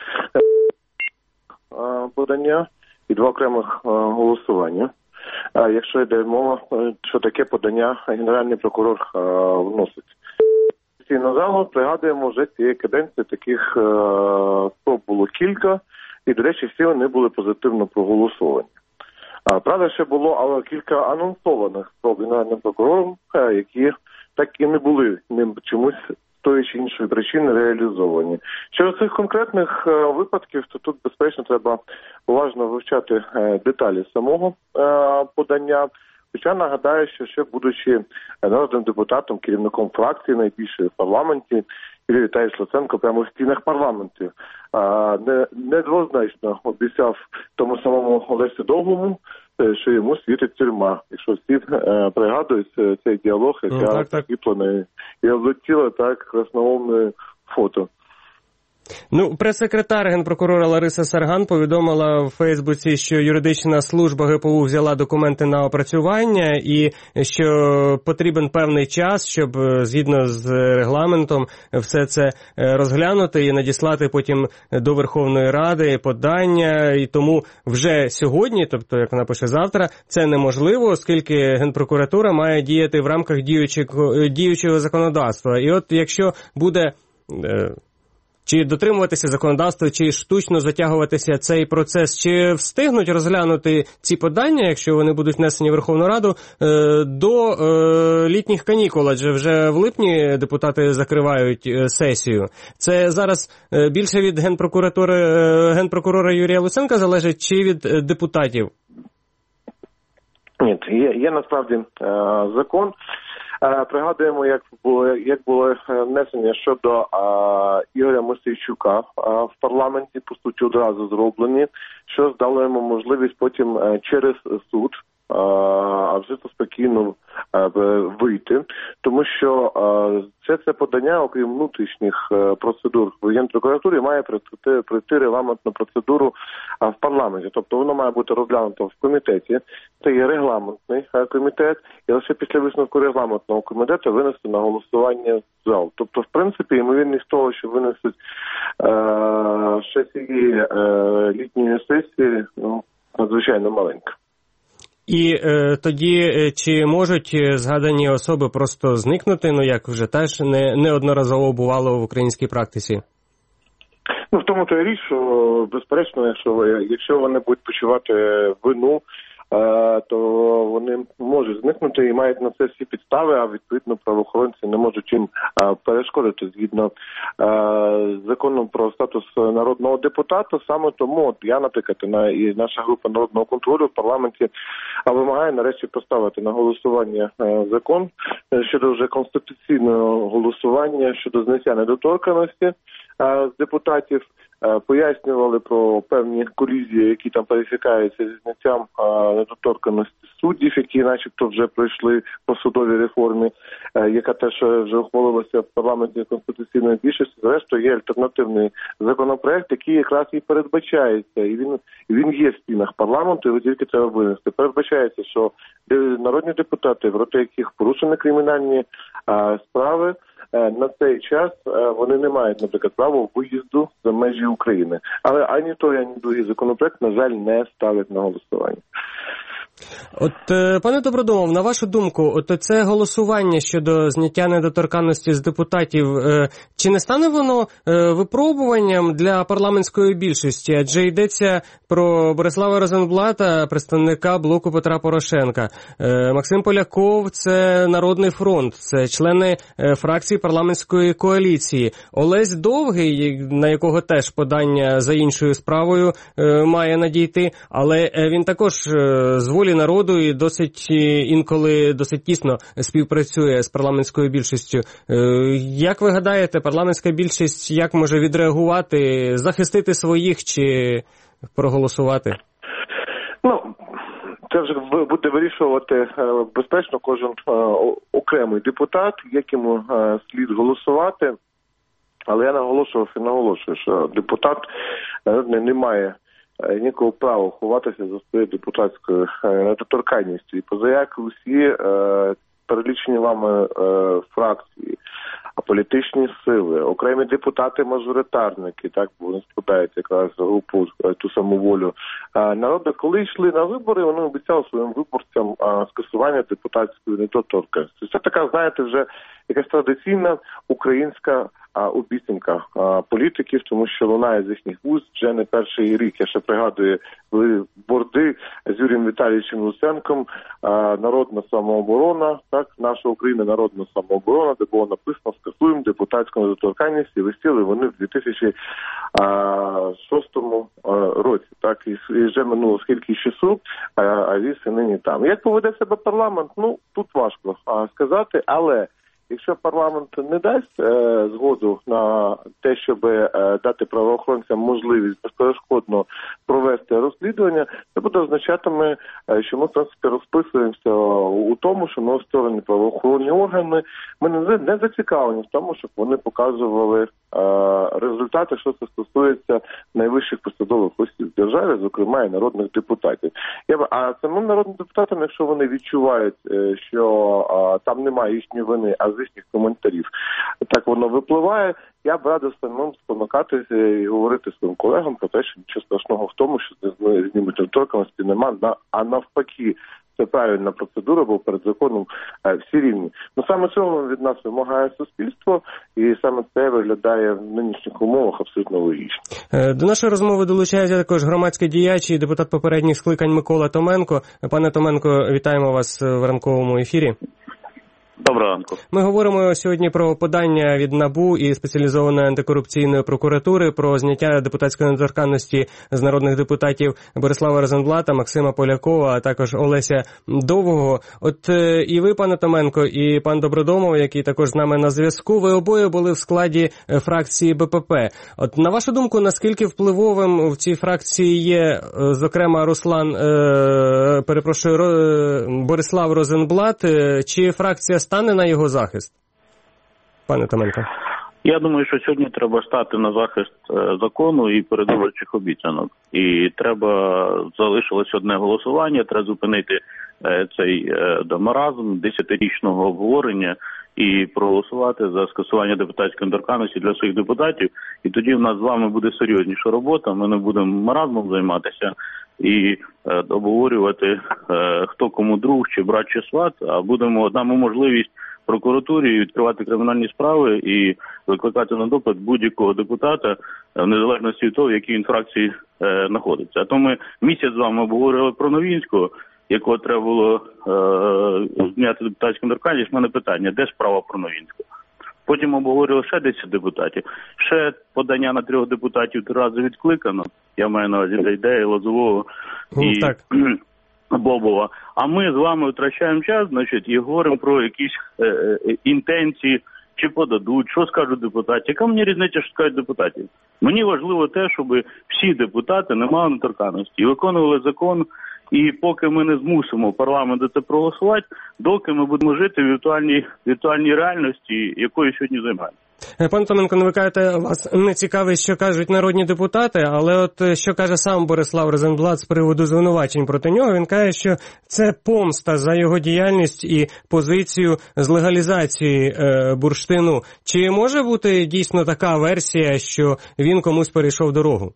подання і два окремих голосування. А якщо йде мова, що таке подання Генеральний прокурор вносить. На залу пригадуємо, вже цієї каденції таких спроб було кілька, і, до речі, всі вони були позитивно проголосовані. Правда, ще було але кілька анонсованих спроб Генеральним прокурором, які так і не були ним чомусь з тої чи іншої причини реалізовані. Щодо цих конкретних випадків, то тут, безпечно, треба уважно вивчати деталі самого подання. Хоча нагадаю, що ще будучи народним депутатом, керівником фракції найбільшої в парламенті, Юрій Віталійович Луценко прямо в стінах парламенту не, недвозначно обіцяв тому самому Олесю Довгому, що йому світить тюрма. Якщо всі е, пригадують цей діалог, яка закріплений і облетіла так красномовне фото. Ну, прес-секретар Генпрокурора Лариса Сарган повідомила в Фейсбуці, що юридична служба ГПУ взяла документи на опрацювання і що потрібен певний час, щоб згідно з регламентом все це розглянути і надіслати потім до Верховної Ради подання. І тому вже сьогодні, тобто, як вона пише завтра, це неможливо, оскільки Генпрокуратура має діяти в рамках діючого, діючого законодавства. І от якщо буде... Чи дотримуватися законодавства, чи штучно затягуватися цей процес, чи встигнуть розглянути ці подання, якщо вони будуть внесені в Верховну Раду, до літніх канікул, адже вже в липні депутати закривають сесію. Це зараз більше від генпрокуратури, генпрокурора Юрія Луценка залежить, чи від депутатів? Ні, є, є насправді закон. Пригадуємо, як було, як було внесення щодо а, Ігоря Мосійчука а, в парламенті, по суті, одразу зроблені, що здало йому можливість потім а, через суд а вже спокійно а, вийти, тому що а, це, це подання, окрім внутрішніх а, процедур в Генпрокуратурі, має пройти, пройти регламентну процедуру а, в парламенті. Тобто воно має бути розглянуто в комітеті, це є регламентний а, комітет, і лише після висновку регламентного комітету винести на голосування в зал. Тобто, в принципі, ймовірність того, що винесуть а, ще цієї а, літньої сесії, ну, надзвичайно маленька. І е, тоді, е, чи можуть згадані особи просто зникнути, ну як вже теж не, неодноразово бувало в українській практиці? Ну, в тому то і річ, що, безперечно, якщо, якщо вони будуть почувати вину, е, то вони можуть зникнути і мають на це всі підстави, а відповідно правоохоронці не можуть їм е, перешкодити згідно е, законом про статус народного депутата. Саме тому от я, наприклад, на, і наша група народного контролю в парламенті вимагає нарешті поставити на голосування е, закон щодо вже конституційного голосування щодо зняття недоторканності з депутатів, пояснювали про певні колізії, які там пересікаються зі зняттям недоторканності суддів, які начебто вже пройшли по судовій реформі, яка теж вже ухвалилася в парламенті конституційної більшості. Зрештою, є альтернативний законопроект, який якраз і передбачається, і він, і він є в стінах парламенту, його тільки треба винести. Передбачається, що народні депутати, проти яких порушені кримінальні справи, на цей час вони не мають, наприклад, право виїзду за межі України. Але ані той, ані другий законопроект, на жаль, не ставить на голосування. От, пане Добродомов, на вашу думку, от це голосування щодо зняття недоторканності з депутатів, чи не стане воно випробуванням для парламентської більшості? Адже йдеться про Борислава Розенблата, представника блоку Петра Порошенка. Максим Поляков – це Народний фронт, це члени фракції парламентської коаліції. Олесь Довгий, на якого теж подання за іншою справою має надійти, але він також з волі "Волі народу" і досить інколи досить тісно співпрацює з парламентською більшістю. Як ви гадаєте, парламентська більшість як може відреагувати, захистити своїх чи проголосувати? Ну, це вже буде вирішувати, безпечно, кожен окремий депутат, як йому слід голосувати. Але я наголошував і наголошую, що депутат не має ніякого права ховатися за своєю депутатською недоторканністю. І позаяк усі перелічені вами фракції, політичні сили, окремі депутати-мажоритарники, так, бо вони складають якраз групу ту саму "Волю народу", коли йшли на вибори, вони обіцяли своїм виборцям скасування депутатської недоторканності. Це така, знаєте, вже якась традиційна українська обіцянка політиків, тому що лунає з їхніх вуст вже не перший рік. Я ще пригадую, були борди з Юрієм Віталійовичем Луценком, народна самооборона, так, наша Україна народна самооборона, де було написано "скасуємо депутатську недоторканність", і висіли вони в дві тисячі шостому році. Так, і вже минуло скільки часу, а віз і нині там. Як поведе себе парламент? Ну, тут важко сказати, але якщо парламент не дасть е, згоду на те, щоб е, дати правоохоронцям можливість безперешкодно провести розслідування, це буде означатиме, е, що ми, в принципі, розписуємося у тому, що ми сторони правоохоронні органи, ми не, не зацікавлені в тому, щоб вони показували е, результати, що це стосується найвищих посадових осіб в державі, зокрема і народних депутатів. Я, а самим народним депутатам, якщо вони відчувають, е, що е, там немає їхньої вини, а з їхніх коментарів так воно випливає, я б радив самим спонукатися і говорити своїм колегам про те, що нічого страшного в тому, що знімуть недоторканності нема, а навпаки, це правильна процедура, бо перед законом всі рівні. Ну саме цього від нас вимагає суспільство, і саме це виглядає в нинішніх умовах абсолютно логічно. До нашої розмови долучається також громадський діяч і депутат попередніх скликань Микола Томенко. Пане Томенко, вітаємо вас в ранковому ефірі. Доброго ранку. Ми говоримо сьогодні про подання від НАБУ і спеціалізованої антикорупційної прокуратури про зняття депутатської недоторканності з народних депутатів Борислава Розенблата, Максима Полякова, а також Олеся Довгого. От і ви, пане Томенко, і пан Добродомов, який також з нами на зв'язку, ви обоє були в складі фракції БПП. От на вашу думку, наскільки впливовим в цій фракції є, зокрема, Руслан, е, перепрошую, Борислав Розенблат, чи фракція стане на його захист? Пане Томенко. Я думаю, що сьогодні треба стати на захист закону і передвиборчих обіцянок. І треба, залишилось одне голосування, треба зупинити цей маразм десятирічного обговорення і проголосувати за скасування депутатської недоторканності для своїх депутатів. І тоді в нас з вами буде серйозніша робота, ми не будемо маразмом займатися і е, обговорювати, е, хто кому друг, чи брат, чи сват, а будемо дамо можливість прокуратурі відкривати кримінальні справи і викликати на допит будь-якого депутата, в незалежності від того, в якій він фракції е, знаходиться. А то ми місяць з вами обговорювали про Новінського, якого треба було е, зняти депутатську недоторканність. У мене питання, де справа про Новінського? Потім обговорювали ще десять депутатів. Ще подання на трьох депутатів три рази відкликано. Я маю на увазі ідеї Лозового і так. Бобова. А ми з вами втрачаємо час, значить, і говоримо про якісь е, е, інтенції, чи подадуть, що скажуть депутати. Яка мені різниця, що скажуть депутати? Мені важливо те, щоб всі депутати не мали недоторканності і виконували закон. І поки ми не змусимо парламент це проголосувати, доки ми будемо жити в віртуальній, віртуальній реальності, якою сьогодні займаємося. Пане Томенко, ви кажете, вас не цікавить, що кажуть народні депутати, але от що каже сам Борислав Розенблат з приводу звинувачень проти нього, він каже, що це помста за його діяльність і позицію з легалізації е, бурштину. Чи може бути дійсно така версія, що він комусь перейшов дорогу?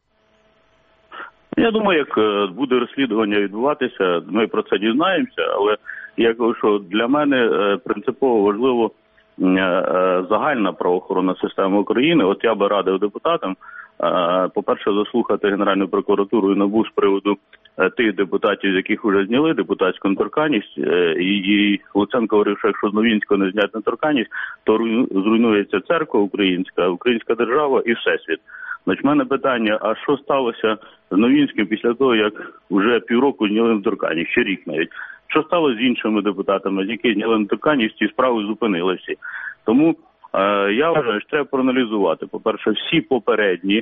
Я думаю, як буде розслідування відбуватися, ми про це дізнаємося, але я кажу, що для мене принципово важливо загальна правоохоронна система України. От я би радив депутатам, по-перше, заслухати Генеральну прокуратуру і НАБУ з приводу тих депутатів, з яких вже зняли депутатську недоторканність. І Луценко говорив, що якщо з Новінського не зняти недоторканність, то зруйнується церква українська, українська держава і всесвіт. Значить, в мене питання, а що сталося з Новинським після того, як вже півроку зняли недоторканність, ще рік навіть? Що сталося з іншими депутатами, з яких зняли недоторканність і справи зупинили всі? Тому е, я вважаю, що треба проаналізувати, по-перше, всі попередні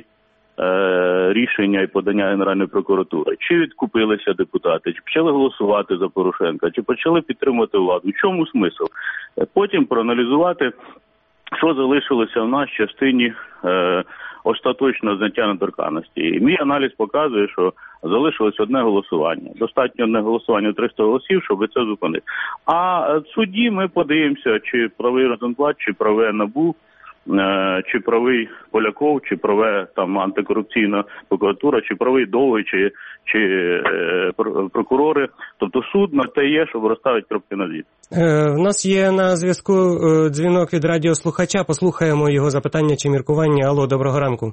е, рішення і подання Генеральної прокуратури. Чи відкупилися депутати, чи почали голосувати за Порошенка, чи почали підтримувати владу. В чому смисл? Потім проаналізувати, що залишилося в нас в частині е, остаточного зняття недоторканності. І мій аналіз показує, що залишилось одне голосування. Достатньо одне голосування триста голосів, щоб це зупинити. А в суді ми подивимося, чи правий Розенблат, чи праве НАБУ, е, чи правий Поляков, чи праве там антикорупційна прокуратура, чи правий Довгий, чи, чи е, прокурори. Тобто суд на те є, щоб розставити крапки над «і». Е, в нас є на зв'язку е, дзвінок від радіослухача. Послухаємо його запитання чи міркування. Алло, доброго ранку.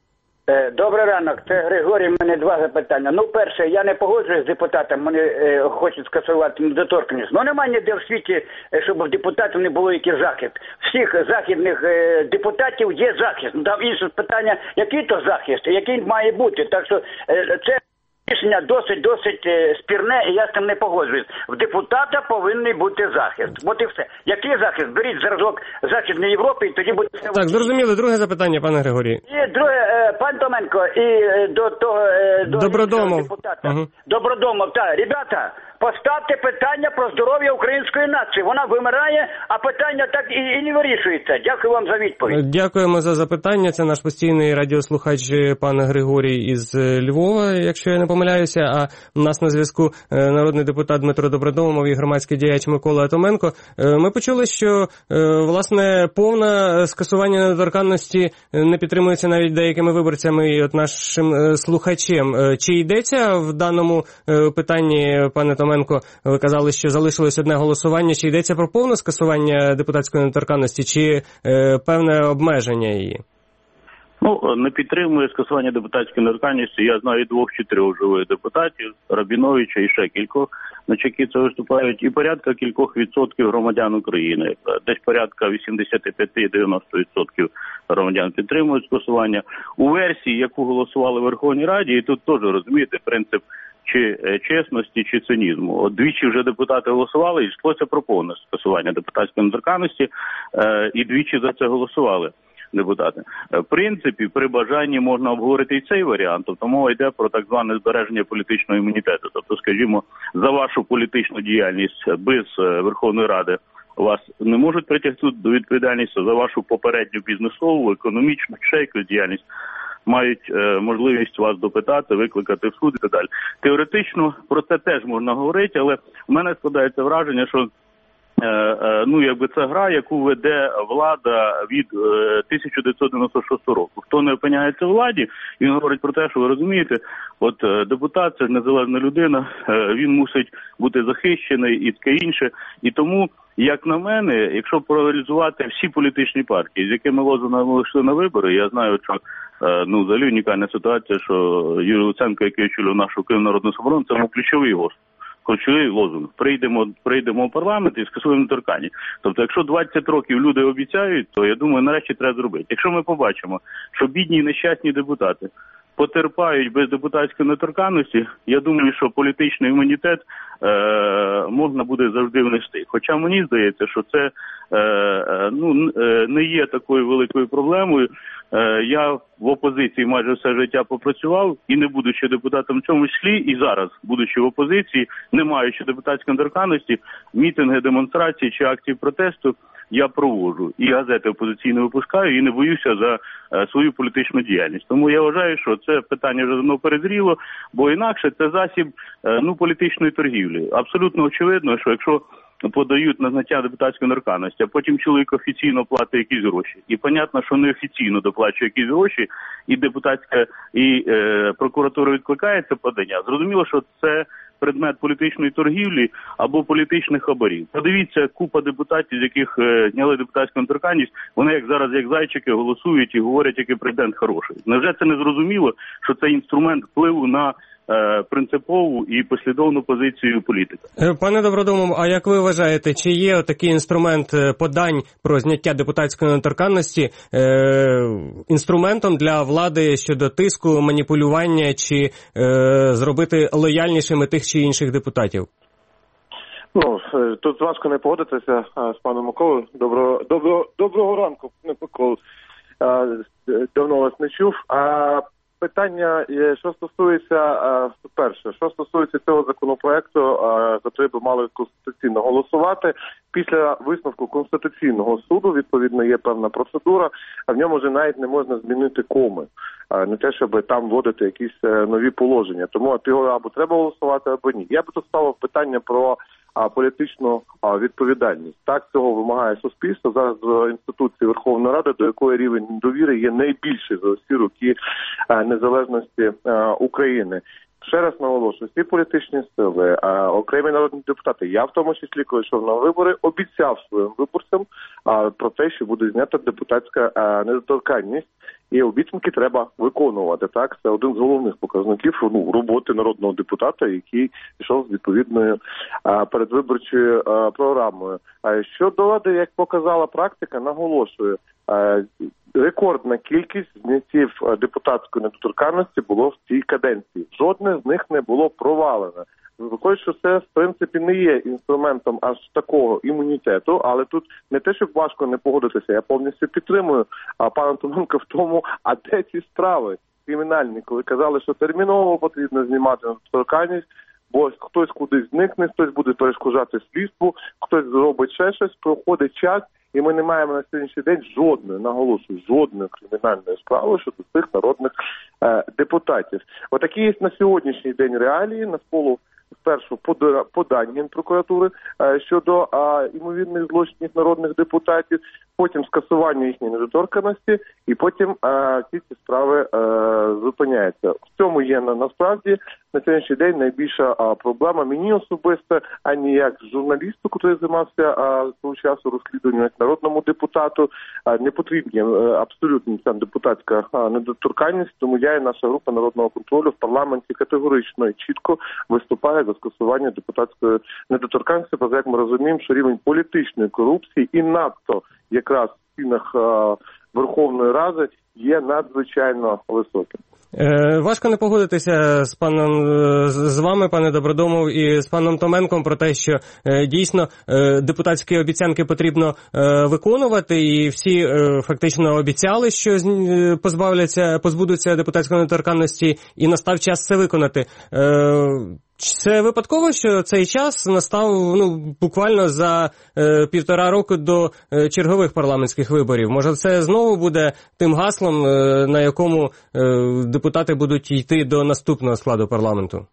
Добрий ранок, це Григорій, в мене два запитання. Ну, перше, я не погоджуюсь з депутатом, вони е, хочуть скасувати недоторканність. Ну, немає ніде в світі, щоб в депутатів не було якийсь захист. Всіх західних е, депутатів є захист. Ну, там інше питання, який то захист, який має бути. Так що е, це рішення досить-досить е, спірне, і я з тим не погоджуюсь. В депутата повинен бути захист. От і все. Який захист? Беріть зразок Західної Європи, і тоді буде... Так, зрозуміло. Друге запитання, пане Григорій. І друге, е, пан Томенко, і е, до того... Е, до Добродомов. Депутата. Угу. Добродомов, так. Ребята, поставте питання про здоров'я української нації. Вона вимирає, а питання так і, і не вирішується. Дякую вам за відповідь. Дякуємо за запитання. Це наш постійний радіослухач пан Григорій із Львова, якщо я не помиляюся. А у нас на зв'язку народний депутат Дмитро Добродомов і громадський діяч Микола Атоменко. Ми почули, що, власне, повне скасування недоторканності не підтримується навіть деякими виборцями і от нашим слухачем. Чи йдеться в даному питанні, пане Томенко, ви казали, що залишилось одне голосування, чи йдеться про повне скасування депутатської недоторканності, чи е, певне обмеження її? Ну, не підтримує скасування депутатської недоторканності. Я знаю двох чи трьох живих депутатів, Рабіновича і ще кількох, на які це виступають, і порядка кількох відсотків громадян України. Десь порядка вісімдесят п'ять - дев'яносто відсотків громадян підтримують скасування. У версії, яку голосували в Верховній Раді, і тут теж, розумієте, принцип чи чесності, чи цинізму. От двічі вже депутати голосували, і йшлося про повне скасування депутатської недоторканності, е, і двічі за це голосували депутати. В принципі, при бажанні можна обговорити і цей варіант, тобто мова йде про так зване збереження політичного імунітету. Тобто, скажімо, за вашу політичну діяльність без Верховної Ради вас не можуть притягнути до відповідальності, за вашу попередню бізнесову, економічну, ще якусь діяльність мають е, можливість вас допитати, викликати в суд і так далі. Теоретично про це теж можна говорити, але в мене складається враження, що е, е, ну, якби це гра, яку веде влада від е, тисяча дев'ятсот дев'яносто шостого року. Хто не опиняється в владі, він говорить про те, що ви розумієте, от е, депутат – це незалежна людина, е, він мусить бути захищений і таке інше. І тому, як на мене, якщо проаналізувати всі політичні партії, з якими лозунгами йшли на вибори, я знаю, що ну, взагалі унікальна ситуація, що Юрій Луценко, який очолював нашу Київську народну самооборону, це ключовий гость, ключовий лозунг. Прийдемо, прийдемо в парламент і скасуємо недоторканність. Тобто, якщо двадцять років люди обіцяють, то, я думаю, нарешті треба зробити. Якщо ми побачимо, що бідні і нещасні депутати потерпають без депутатської недоторканності, я думаю, що політичний імунітет е, можна буде завжди внести. Хоча мені здається, що це е, ну, е, не є такою великою проблемою. Е, я в опозиції майже все життя попрацював і не будучи депутатом в цьому числі, і зараз, будучи в опозиції, не маючи депутатської недоторканності, мітинги, демонстрації чи акції протесту я проводжу. І газети опозиційні випускаю, і не боюся за е, свою політичну діяльність. Тому я вважаю, що це питання вже давно перезріло, бо інакше це засіб е, ну, політичної торгівлі. Абсолютно очевидно, що якщо подають на зняття депутатської недоторканності, а потім чоловік офіційно платить якісь гроші. І, понятно, що неофіційно доплачує якісь гроші, і депутатська, і е, прокуратура відкликає це подання. Зрозуміло, що це предмет політичної торгівлі або політичних хабарів. Подивіться, купа депутатів, з яких е, зняли депутатську недоторканність, вони як зараз, як зайчики, голосують і говорять, який президент хороший. Невже це не зрозуміло, що це інструмент впливу на принципову і послідовну позицію політика. Пане Добродомов, а як ви вважаєте, чи є такий інструмент подань про зняття депутатської недоторканності е, інструментом для влади щодо тиску, маніпулювання чи е, зробити лояльнішими тих чи інших депутатів? Ну, тут важко не погодитися з паном Миколою. Доброго, доброго, доброго ранку, не Миколу. Давно вас не чув. А питання, що стосується, перше, що стосується цього законопроекту, за той би мали конституційно голосувати. Після висновку Конституційного суду, відповідно, є певна процедура, а в ньому вже навіть не можна змінити коми. Не те, щоб там вводити якісь нові положення. Тому його або треба голосувати, або ні. Я би тут ставив питання про а, політичну а, відповідальність. Так цього вимагає суспільство. Зараз до інституції Верховної Ради, до якої рівень довіри є найбільший за всі роки а, незалежності а, України. Ще раз наголошую, всі політичні сили, а, окремі народні депутати, я в тому числі, коли йшов на вибори, обіцяв своїм виборцям а, про те, що буде знята депутатська а, недоторканність. І обіцянки треба виконувати. Так, це один з головних показників ну, роботи народного депутата, який пішов з відповідною а, передвиборчою а, програмою. А щодо влади, як показала практика, наголошую, а, рекордна кількість зняттів депутатської недоторканності було в цій каденції. Жодне з них не було провалено. Виходить, що це, в принципі, не є інструментом аж такого імунітету, але тут не те, щоб важко не погодитися, я повністю підтримую а, пана Томенка в тому, а де ці справи кримінальні, коли казали, що терміново потрібно знімати недоторканність, бо хтось кудись зникне, хтось буде перешкоджати слідству, хтось зробить ще щось, проходить час, і ми не маємо на сьогоднішній день жодної, наголошую, жодної кримінальної справи щодо цих народних е, депутатів. Отакі є на сьогоднішній день реалії, навколо спершу подань Генпрокуратури е, щодо е, імовірних злочинів народних депутатів, потім скасування їхньої недоторканості, і потім е, ці ці справи е, зупиняються. В цьому є на, насправді на сьогоднішній день найбільша е, проблема мені особисто, ані як журналісту, який займався е, того часу розслідуванням, як народному депутату, е, не потрібні е, абсолютно ця депутатська е, недоторканність, тому я і наша група народного контролю в парламенті категорично і чітко виступає за скасування депутатської недоторканності, бо як ми розуміємо, що рівень політичної корупції і надто якраз в стінах е, Верховної Ради є надзвичайно високим. Е, важко не погодитися з паном з вами, пане Добродомов, і з паном Томенком про те, що е, дійсно е, депутатські обіцянки потрібно е, виконувати, і всі е, фактично обіцяли, що е, позбавляться, позбудуться депутатської недоторканності, і настав час це виконати. Е, Це випадково, що цей час настав ну буквально за е, півтора року до е, чергових парламентських виборів. Може, це знову буде тим гаслом, е, на якому е, депутати будуть йти до наступного складу парламенту?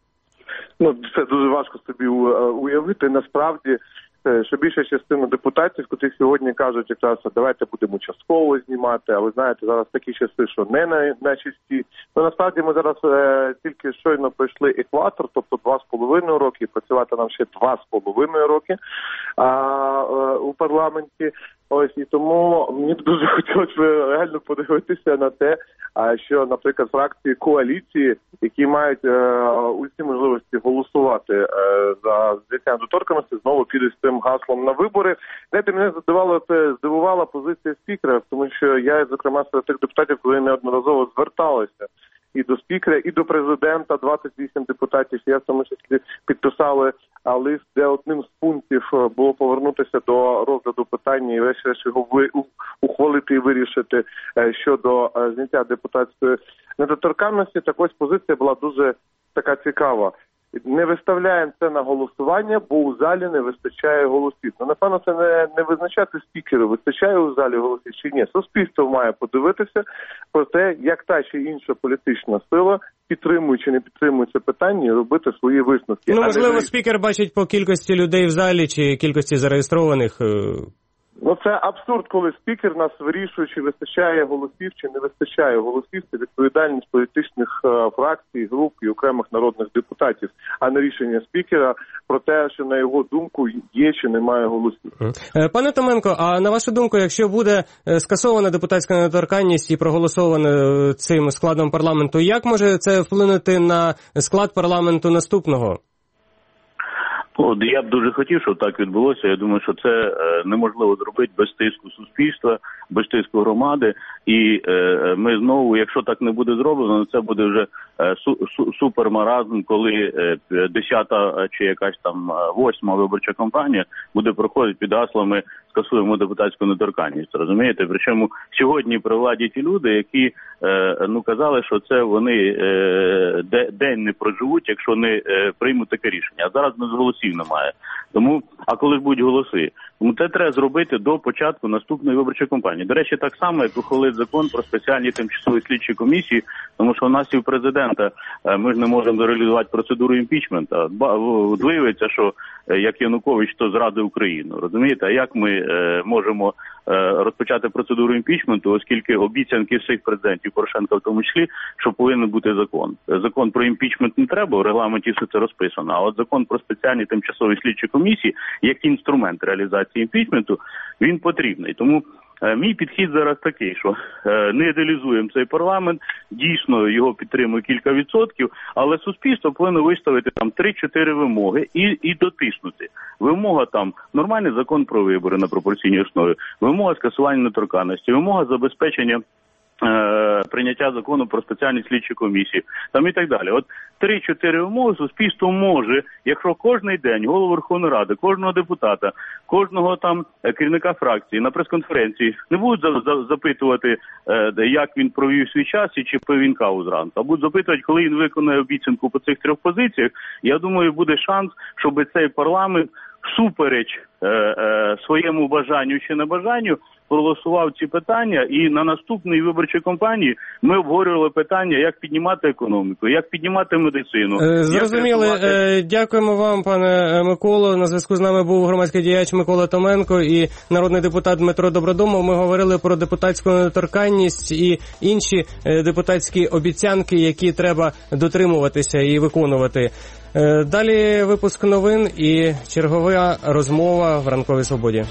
Ну, це дуже важко собі уявити. Насправді, що більша частина депутатів, котрі сьогодні кажуть, якраз, давайте будемо частково знімати, а ви знаєте, зараз такі часи, що не на, на чисті. Ну, насправді ми зараз е, тільки щойно пройшли екватор, тобто два з половиною роки, працювати нам ще два з половиною роки а, е, у парламенті. Ось, і тому мені дуже хотілося реально подивитися на те, що, наприклад, фракції коаліції, які мають е, усі можливості голосувати е, за зняття недоторканності, знову підуть з цим гаслом на вибори. Знаєте, мене здивувала, здивувала позиція спікера, тому що я, зокрема, серед тих депутатів, коли неодноразово зверталися і до спікера, і до президента, двадцять вісім депутатів, я в тому числі підписали лист, де одним з пунктів було повернутися до розгляду питання і врешті його ухвалити і вирішити щодо зняття депутатської недоторканності. Так ось позиція була дуже така цікава. Не виставляємо це на голосування, бо у залі не вистачає голосів. Ну, напевно, це не, не визначати спікеру, вистачає у залі голосів чи ні. Суспільство має подивитися про те, як та чи інша політична сила підтримує чи не підтримує це питання і робити свої висновки. Ну, можливо, не... спікер бачить по кількості людей в залі чи кількості зареєстрованих Ну, це абсурд, коли спікер нас вирішує, чи вистачає голосів, чи не вистачає голосів. Це відповідальність політичних е, фракцій, груп і окремих народних депутатів, а не рішення спікера про те, що на його думку є чи немає голосів. Пане Томенко, а на вашу думку, якщо буде скасована депутатська недоторканність і проголосована цим складом парламенту, як може це вплинути на склад парламенту наступного? От я б дуже хотів, щоб так відбулося. Я думаю, що це е, неможливо зробити без тиску суспільства, без тиску громади. І е, ми знову, якщо так не буде зроблено, це буде вже е, су, су, супермаразм, коли е, десята чи якась там восьма виборча кампанія буде проходити під гаслами «скасуємо депутатську недоторканність». Розумієте? Причому сьогодні при владі ті люди, які е, ну казали, що це вони е, де, день не проживуть, якщо не е, приймуть таке рішення. А зараз не голосів немає. Тому, а коли ж будуть голоси? Тому це треба зробити до початку наступної виборчої кампанії. До речі, так само, як ухвалив закон про спеціальні тимчасові слідчі комісії, тому що у нас і в президента ми ж не можемо реалізувати процедуру імпічменту. Виявиться, що як Янукович, то зрадив Україну. Розумієте? А як ми е, можемо е, розпочати процедуру імпічменту, оскільки обіцянки всіх президентів, Порошенка в тому числі, що повинен бути закон. Закон про імпічмент не треба, у регламенті все це розписано, а от закон про спеціальні тимчасові слідчі комісії, як інструмент реалізації імпічменту, він потрібний. Тому мій підхід зараз такий, що не ідеалізуємо цей парламент, дійсно його підтримує кілька відсотків, але суспільство повинно виставити там три-чотири вимоги і, і дотиснути. Вимога там нормальний закон про вибори на пропорційній основі, вимога скасування недоторканності, вимога забезпечення прийняття закону про спеціальні слідчі комісії, там і так далі. От три-чотири умови суспільство може, якщо кожний день голову Верховної Ради, кожного депутата, кожного там керівника фракції на прес-конференції не будуть за, за, запитувати, е, як він провів свій час і чи пив він каву зранку, а будуть запитувати, коли він виконає обіцянку по цих трьох позиціях. Я думаю, буде шанс, щоб цей парламент всупереч е, е, своєму бажанню чи небажанню проголосував ці питання, і на наступній виборчій кампанії ми обговорювали питання, як піднімати економіку, як піднімати медицину. Е, зрозуміли. Рятувати... Е, дякуємо вам, пане Миколо. На зв'язку з нами був громадський діяч Микола Томенко і народний депутат Дмитро Добродомов. Ми говорили про депутатську недоторканність і інші е, депутатські обіцянки, які треба дотримуватися і виконувати. Е, далі випуск новин і чергова розмова в Ранковій Свободі.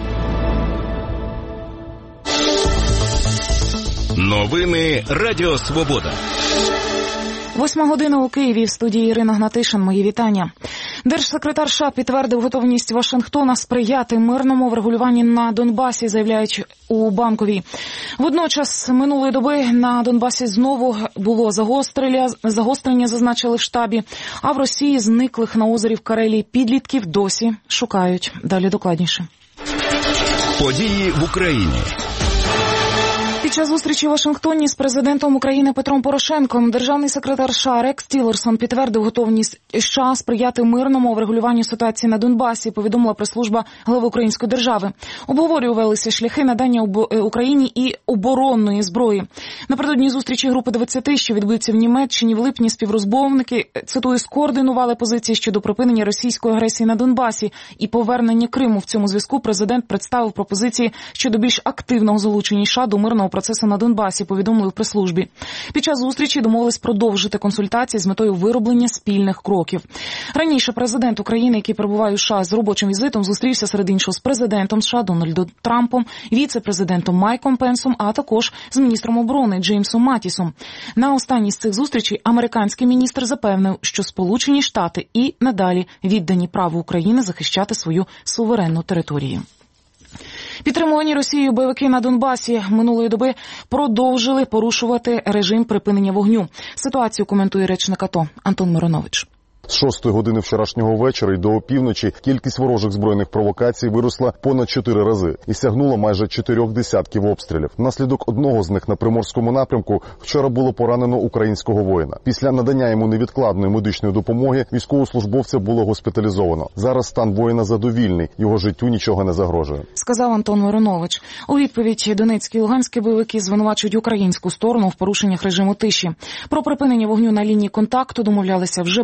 Новини Радіо Свобода. Восьма година у Києві. В студії Ірина Гнатишин. Мої вітання. Держсекретар США підтвердив готовність Вашингтона сприяти мирному врегулюванні на Донбасі, заявляють у Банковій. Водночас минулої доби на Донбасі знову було загострення, загострення, зазначили в штабі, а в Росії зниклих на озері в Карелії підлітків досі шукають. Далі докладніше. Події в Україні. Під час зустрічі в Вашингтоні з президентом України Петром Порошенком державний секретар США Рекс Тіллерсон підтвердив готовність США сприяти мирному врегулюванню ситуації на Донбасі, повідомила прес-служба глави української держави. Обговорювалися шляхи надання Україні і оборонної зброї. Напередодні зустрічі групи двадцяти, що відбудеться в Німеччині в липні, співрозмовники, цитую, скоординували позиції щодо припинення російської агресії на Донбасі і повернення Криму. В цьому зв'язку президент представив пропозиції щодо більш активного залучення США до мирного процесу на Донбасі, повідомили в прес-службі. Під час зустрічі домовились продовжити консультації з метою вироблення спільних кроків. Раніше президент України, який перебуває у США з робочим візитом, зустрівся серед іншого з президентом США Дональдом Трампом, віце-президентом Майком Пенсом, а також з міністром оборони Джеймсом Матісом. На останній з цих зустрічей американський міністр запевнив, що Сполучені Штати і надалі віддані праву України захищати свою суверенну територію. Підтримувані Росією бойовики на Донбасі минулої доби продовжили порушувати режим припинення вогню. Ситуацію коментує речник АТО Антон Миронович. З шостої години вчорашнього вечора й до опівночі кількість ворожих збройних провокацій виросла понад чотири рази і сягнула майже чотирьох десятків обстрілів. Внаслідок одного з них на Приморському напрямку вчора було поранено українського воїна. Після надання йому невідкладної медичної допомоги військовослужбовця було госпіталізовано. Зараз стан воїна задовільний, його життю нічого не загрожує. Сказав Антон Миронович. У відповідь донецькі і луганські бойовики звинувачують українську сторону в порушеннях режиму тиші. Про припинення вогню на лінії контакту домовлялися вже багато разів.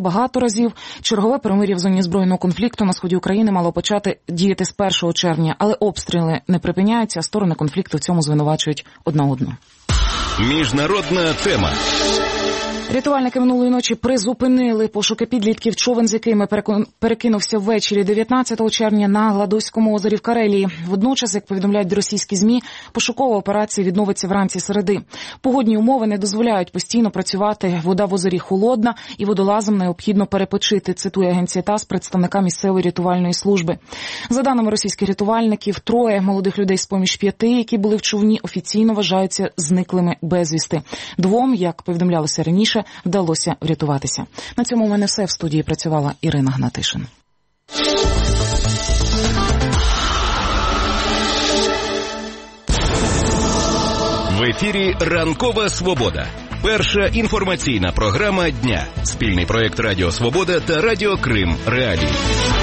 разів. Чергове перемир'я в зоні збройного конфлікту на сході України мало почати діяти з першого червня, але обстріли не припиняються, а сторони конфлікту в цьому звинувачують одна одну. Міжнародна тема. Рятувальники минулої ночі призупинили пошуки підлітків, човен з якими перекинувся ввечері дев'ятнадцятого червня на Гладоському озері в Карелії. Водночас, як повідомляють російські ЗМІ, пошукова операція відновиться вранці середи. Погодні умови не дозволяють постійно працювати. Вода в озері холодна і водолазам необхідно перепочити, цитує агенція ТАСС представника місцевої рятувальної служби. За даними російських рятувальників, троє молодих людей з-поміж п'яти, які були в човні, офіційно вважаються зниклими безвісти. Двом, як повідомлялося раніше, вдалося врятуватися. На цьому у мене все. В студії працювала Ірина Гнатишин. В ефірі «Ранкова свобода». Перша інформаційна програма дня. Спільний проєкт Радіо Свобода та Радіо Крим Реалії.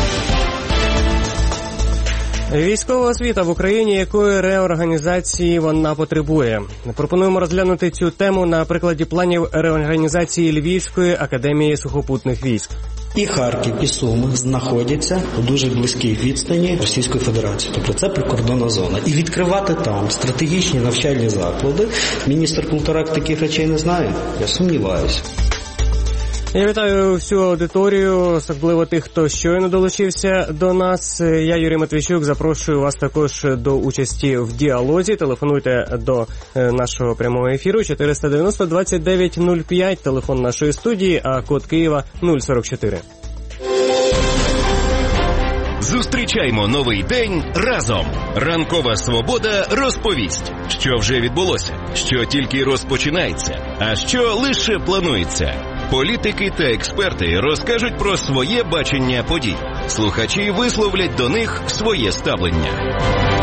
Військова освіта в Україні, якої реорганізації вона потребує. Пропонуємо розглянути цю тему на прикладі планів реорганізації Львівської академії сухопутних військ. І Харків, і Суми знаходяться у дуже близькій відстані Російської Федерації. Тобто це прикордонна зона. І відкривати там стратегічні навчальні заклади, міністр культури таких речей не знає. Я сумніваюся. Я вітаю всю аудиторію, особливо тих, хто щойно долучився до нас. Я, Юрій Матвійчук, запрошую вас також до участі в діалозі. Телефонуйте до нашого прямого ефіру чотириста дев'яносто двадцять дев'ять нуль п'ять, телефон нашої студії, а код Києва нуль сорок чотири. Зустрічаймо новий день разом. Ранкова свобода розповість, що вже відбулося, що тільки розпочинається, а що лише планується. Політики та експерти розкажуть про своє бачення подій. Слухачі висловлять до них своє ставлення.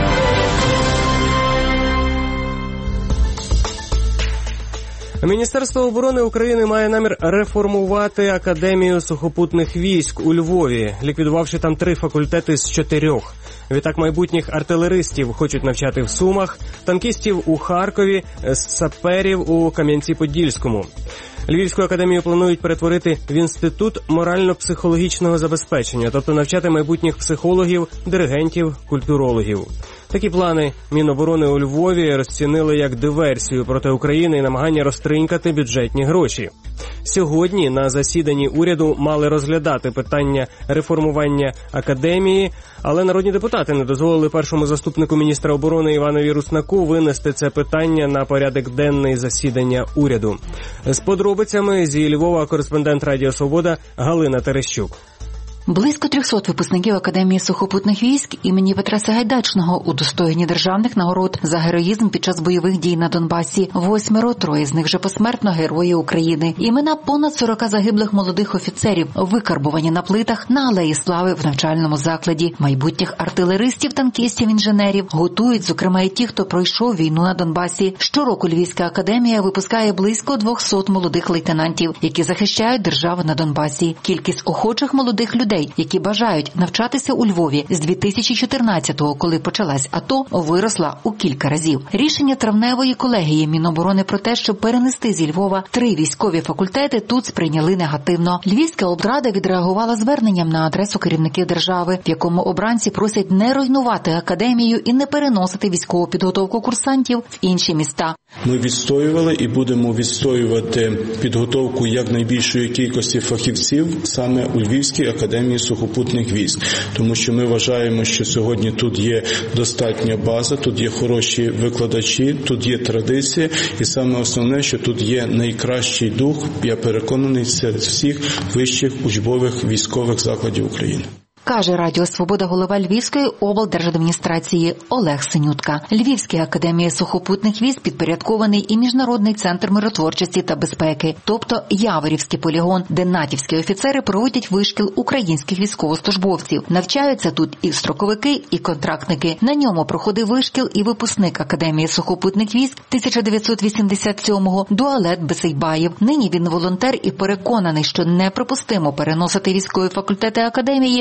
Міністерство оборони України має намір реформувати Академію сухопутних військ у Львові, ліквідувавши там три факультети з чотирьох. Відтак майбутніх артилеристів хочуть навчати в Сумах, танкістів у Харкові, саперів у Кам'янці-Подільському. Львівську академію планують перетворити в інститут морально-психологічного забезпечення, тобто навчати майбутніх психологів, диригентів, культурологів. Такі плани Міноборони у Львові розцінили як диверсію проти України і намагання розтринькати бюджетні гроші. Сьогодні на засіданні уряду мали розглядати питання реформування академії, але народні депутати не дозволили першому заступнику міністра оборони Іванові Руснаку винести це питання на порядок денний засідання уряду. З подробицями зі Львова кореспондент Радіо Свобода Галина Терещук. Близько трьохсот випускників Академії сухопутних військ імені Петра Сагайдачного удостоєні державних нагород за героїзм під час бойових дій на Донбасі. Восьмеро, троє з них вже посмертно герої України. Імена понад сорока загиблих молодих офіцерів викарбувані на плитах на Алеї Слави в навчальному закладі. Майбутніх артилеристів, танкістів, інженерів готують, зокрема, і ті, хто пройшов війну на Донбасі. Щороку Львівська академія випускає близько двохсот молодих лейтенантів, які захищають державу на Донбасі. Кількість охочих молодих людей, які бажають навчатися у Львові з дві тисячі чотирнадцятого, коли почалась АТО, виросла у кілька разів. Рішення травневої колегії Міноборони про те, щоб перенести зі Львова три військові факультети, тут сприйняли негативно. Львівська облрада відреагувала зверненням на адресу керівників держави, в якому обранці просять не руйнувати академію і не переносити військову підготовку курсантів в інші міста. Ми відстоювали і будемо відстоювати підготовку якнайбільшої кількості фахівців саме у Львівській академії сухопутних військ, тому що ми вважаємо, що сьогодні тут є достатня база, тут є хороші викладачі, тут є традиція, і саме основне, що тут є найкращий дух, я переконаний, серед всіх вищих учбових військових закладів України. Каже Радіо Свобода голова Львівської облдержадміністрації Олег Синютка. Львівській академії сухопутних військ підпорядкований і Міжнародний центр миротворчості та безпеки, тобто Яворівський полігон, де натівські офіцери проводять вишкіл українських військовослужбовців. Навчаються тут і строковики, і контрактники. На ньому проходив вишкіл і випускник Академії сухопутних військ тисяча дев'ятсот вісімдесят сьомого Дуалет Бесейбаєв. Нині він волонтер і переконаний, що неприпустимо переносити військові факультети академії зі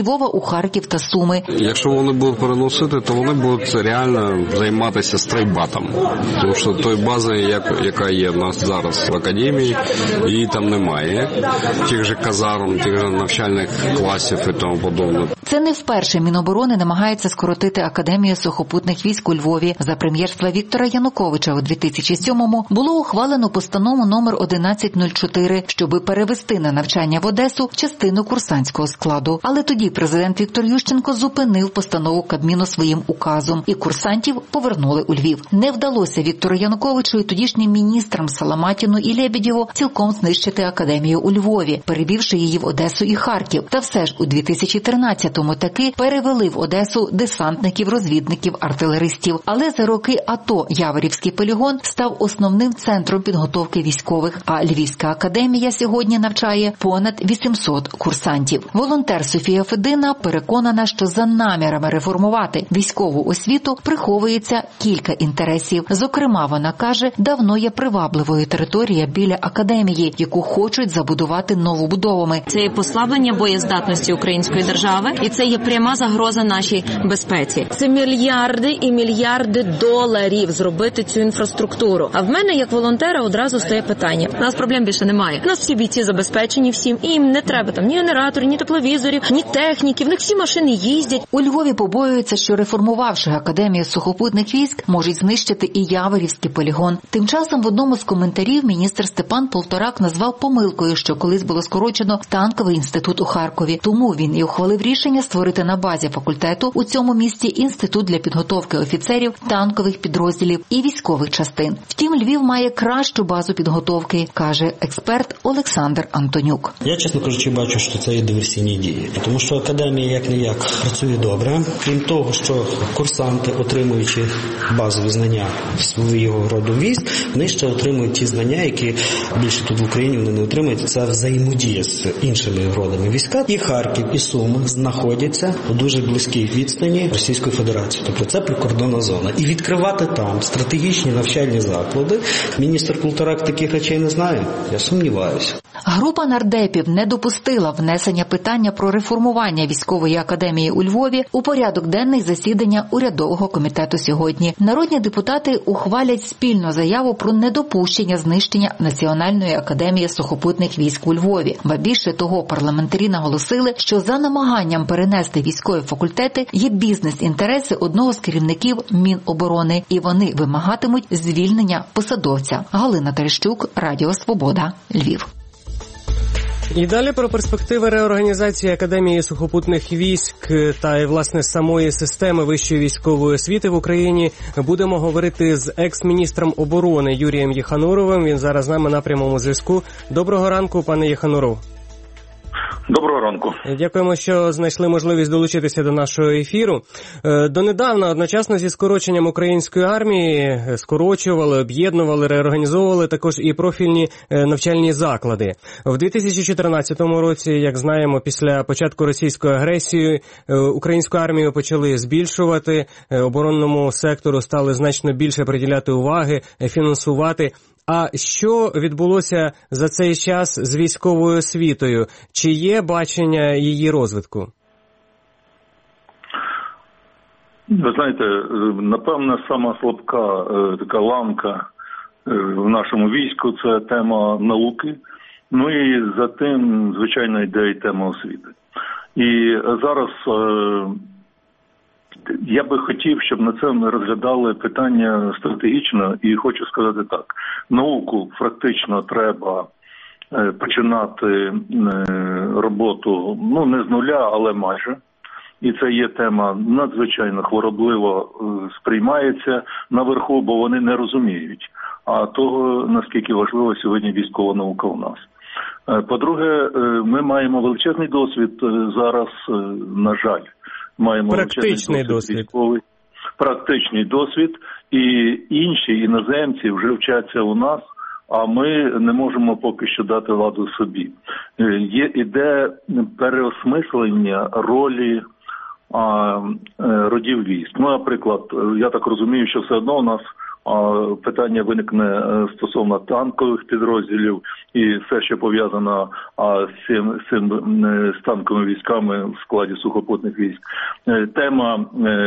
Львова у Харків та Суми. Якщо вони будуть переносити, то вони будуть реально займатися стрейбатом. Тому що той бази, яка є в нас зараз в академії, її там немає. Тих же казарм, тих же навчальних класів і тому подобне. Це не вперше Міноборони намагається скоротити Академію сухопутних військ у Львові. За прем'єрства Віктора Януковича у дві тисячі сьомому було ухвалено постанову номер одинадцять нуль чотири, щоби перевести на навчання в Одесу частину курсантського складу. Але тоді президент Віктор Ющенко зупинив постанову Кабміну своїм указом, і курсантів повернули у Львів. Не вдалося Віктору Януковичу і тодішнім міністрам Саламатіну і Лєбєдєву цілком знищити Академію у Львові, перевівши її в Одесу і Харків. Та все ж у дві тисячі тринадцятому таки перевели в Одесу десантників, розвідників, артилеристів. Але за роки АТО Яворівський полігон став основним центром підготовки військових, а Львівська академія сьогодні навчає понад вісімсот курсантів. Волонтер Софія Федина переконана, що за намірами реформувати військову освіту приховується кілька інтересів. Зокрема, вона каже, давно є привабливою територія біля академії, яку хочуть забудувати новобудовами. Це є послаблення боєздатності української держави, і це є пряма загроза нашій безпеці. Це мільярди і мільярди доларів зробити цю інфраструктуру. А в мене, як волонтера, одразу стає питання. У нас проблем більше немає. У нас всі бійці забезпечені всім, і їм не треба там ні генераторів, ні тепловізорів, ні техніки. В них всі машини їздять. У Львові побоюються, що реформувавши Академію сухопутних військ, можуть знищити і Яворівський полігон. Тим часом в одному з коментарів міністр Степан Полторак назвав помилкою, що колись було скорочено танковий інститут у Харкові. Тому він і ухвалив рішення створити на базі факультету у цьому місті інститут для підготовки офіцерів, танкових підрозділів і військових частин. Втім, Львів має кращу базу підготовки, каже експерт Олександр Антонюк. Я, чесно кажучи, бачу, що це є диверсійні дії. Тому що академія як-не-як працює добре. Крім того, що курсанти, отримуючи базові знання свого роду військ, вони ще отримують ті знання, які більше тут в Україні вони не отримують. Це взаємодія з іншими родами війська. І Харків, і Суми знаходяться у дуже близькій відстані Російської Федерації. Тобто це прикордонна зона. І відкривати там стратегічні навчальні заклади, міністр Полторак таких речей не знає. Я сумніваюся. Група нардепів не допустила внесення питання про реформування військової академії у Львові у порядок денний засідання урядового комітету сьогодні. Народні депутати ухвалять спільну заяву про недопущення знищення Національної академії сухопутних військ у Львові. Ба більше того, парламентарі наголосили, що за намаганням перенести військові факультети є бізнес-інтереси одного з керівників Міноборони, і вони вимагатимуть звільнення посадовця. Галина Терещук, Радіо Свобода, Львів. І далі про перспективи реорганізації Академії сухопутних військ та, власне, самої системи вищої військової освіти в Україні будемо говорити з екс-міністром оборони Юрієм Єхануровим. Він зараз з нами на прямому зв'язку. Доброго ранку, пане Єхануров. Доброго ранку. Дякуємо, що знайшли можливість долучитися до нашого ефіру. Донедавна, одночасно зі скороченням української армії, скорочували, об'єднували, реорганізовували також і профільні навчальні заклади. В дві тисячі чотирнадцятому році, як знаємо, після початку російської агресії, українську армію почали збільшувати, оборонному сектору стали значно більше приділяти уваги, фінансувати. А що відбулося за цей час з військовою освітою? Чи є бачення її розвитку? Ви знаєте, напевно, сама слабка така ланка в нашому війську – це тема науки. Ну і за тим, звичайно, йде і тема освіти. І зараз я би хотів, щоб на це ми розглядали питання стратегічно, і хочу сказати так. Науку практично треба починати роботу, ну, не з нуля, але майже. І це є тема надзвичайно хворобливо сприймається наверху, бо вони не розуміють, а того, наскільки важлива сьогодні військова наука у нас. По-друге, ми маємо величезний досвід зараз, на жаль. Маємо практичний досвід, військовий, практичний досвід, і інші іноземці вже вчаться у нас, а ми не можемо поки що дати ладу собі. Є, іде переосмислення ролі а, родів військ. Ну, наприклад, я так розумію, що все одно у нас питання виникне стосовно танкових підрозділів і все, що пов'язано з цим, з цим з танковими військами в складі сухопутних військ. Тема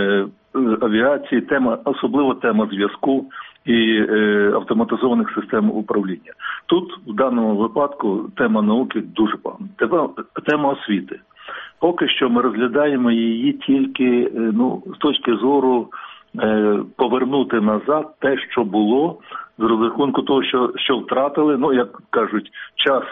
авіації, тема, особливо тема зв'язку і е, автоматизованих систем управління. Тут, в даному випадку, тема науки дуже погана. Тема, тема освіти. Поки що ми розглядаємо її тільки е, ну, з точки зору е, повернути назад те, що було, з розрахунку того, що, що втратили, ну, як кажуть, час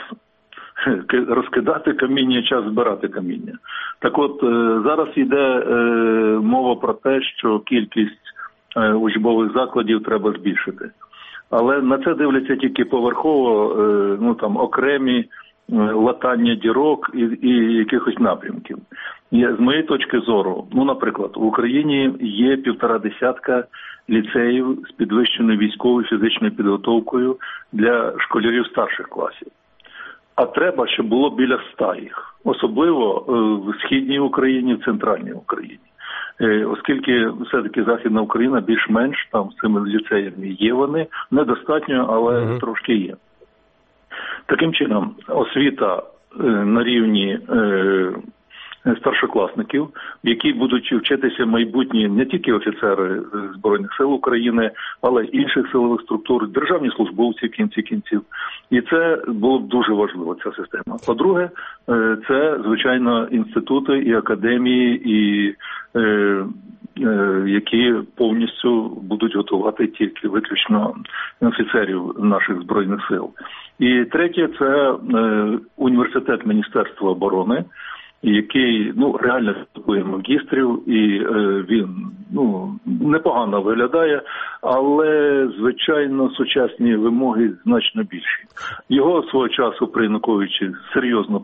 розкидати каміння, час збирати каміння. Так от, е, зараз йде е, мова про те, що кількість е, учбових закладів треба збільшити. Але на це дивляться тільки поверхово, е, ну там окремі е, латання дірок і, і якихось напрямків. І, з моєї точки зору, ну, наприклад, в Україні є півтора десятка ліцеїв з підвищеною військовою фізичною підготовкою для школярів старших класів. А треба, щоб було біля ста їх, особливо в Східній Україні, в Центральній Україні. Оскільки все-таки Західна Україна більш-менш там з цими ліцеями є вони, недостатньо, але mm-hmm. трошки є. Таким чином, освіта на рівні старшокласників, в якій будуть вчитися майбутні не тільки офіцери Збройних сил України, але й інших силових структур, державні службовці в кінці кінців. І це було б дуже важливо, ця система. По-друге, це, звичайно, інститути і академії, і е, е, які повністю будуть готувати тільки виключно офіцерів наших Збройних сил. І третє, це е, університет Міністерства оборони, який, ну, реально готує магістрів, і е, він, ну, непогано виглядає, але, звичайно, сучасні вимоги значно більші. Його свого часу при Януковичі серйозно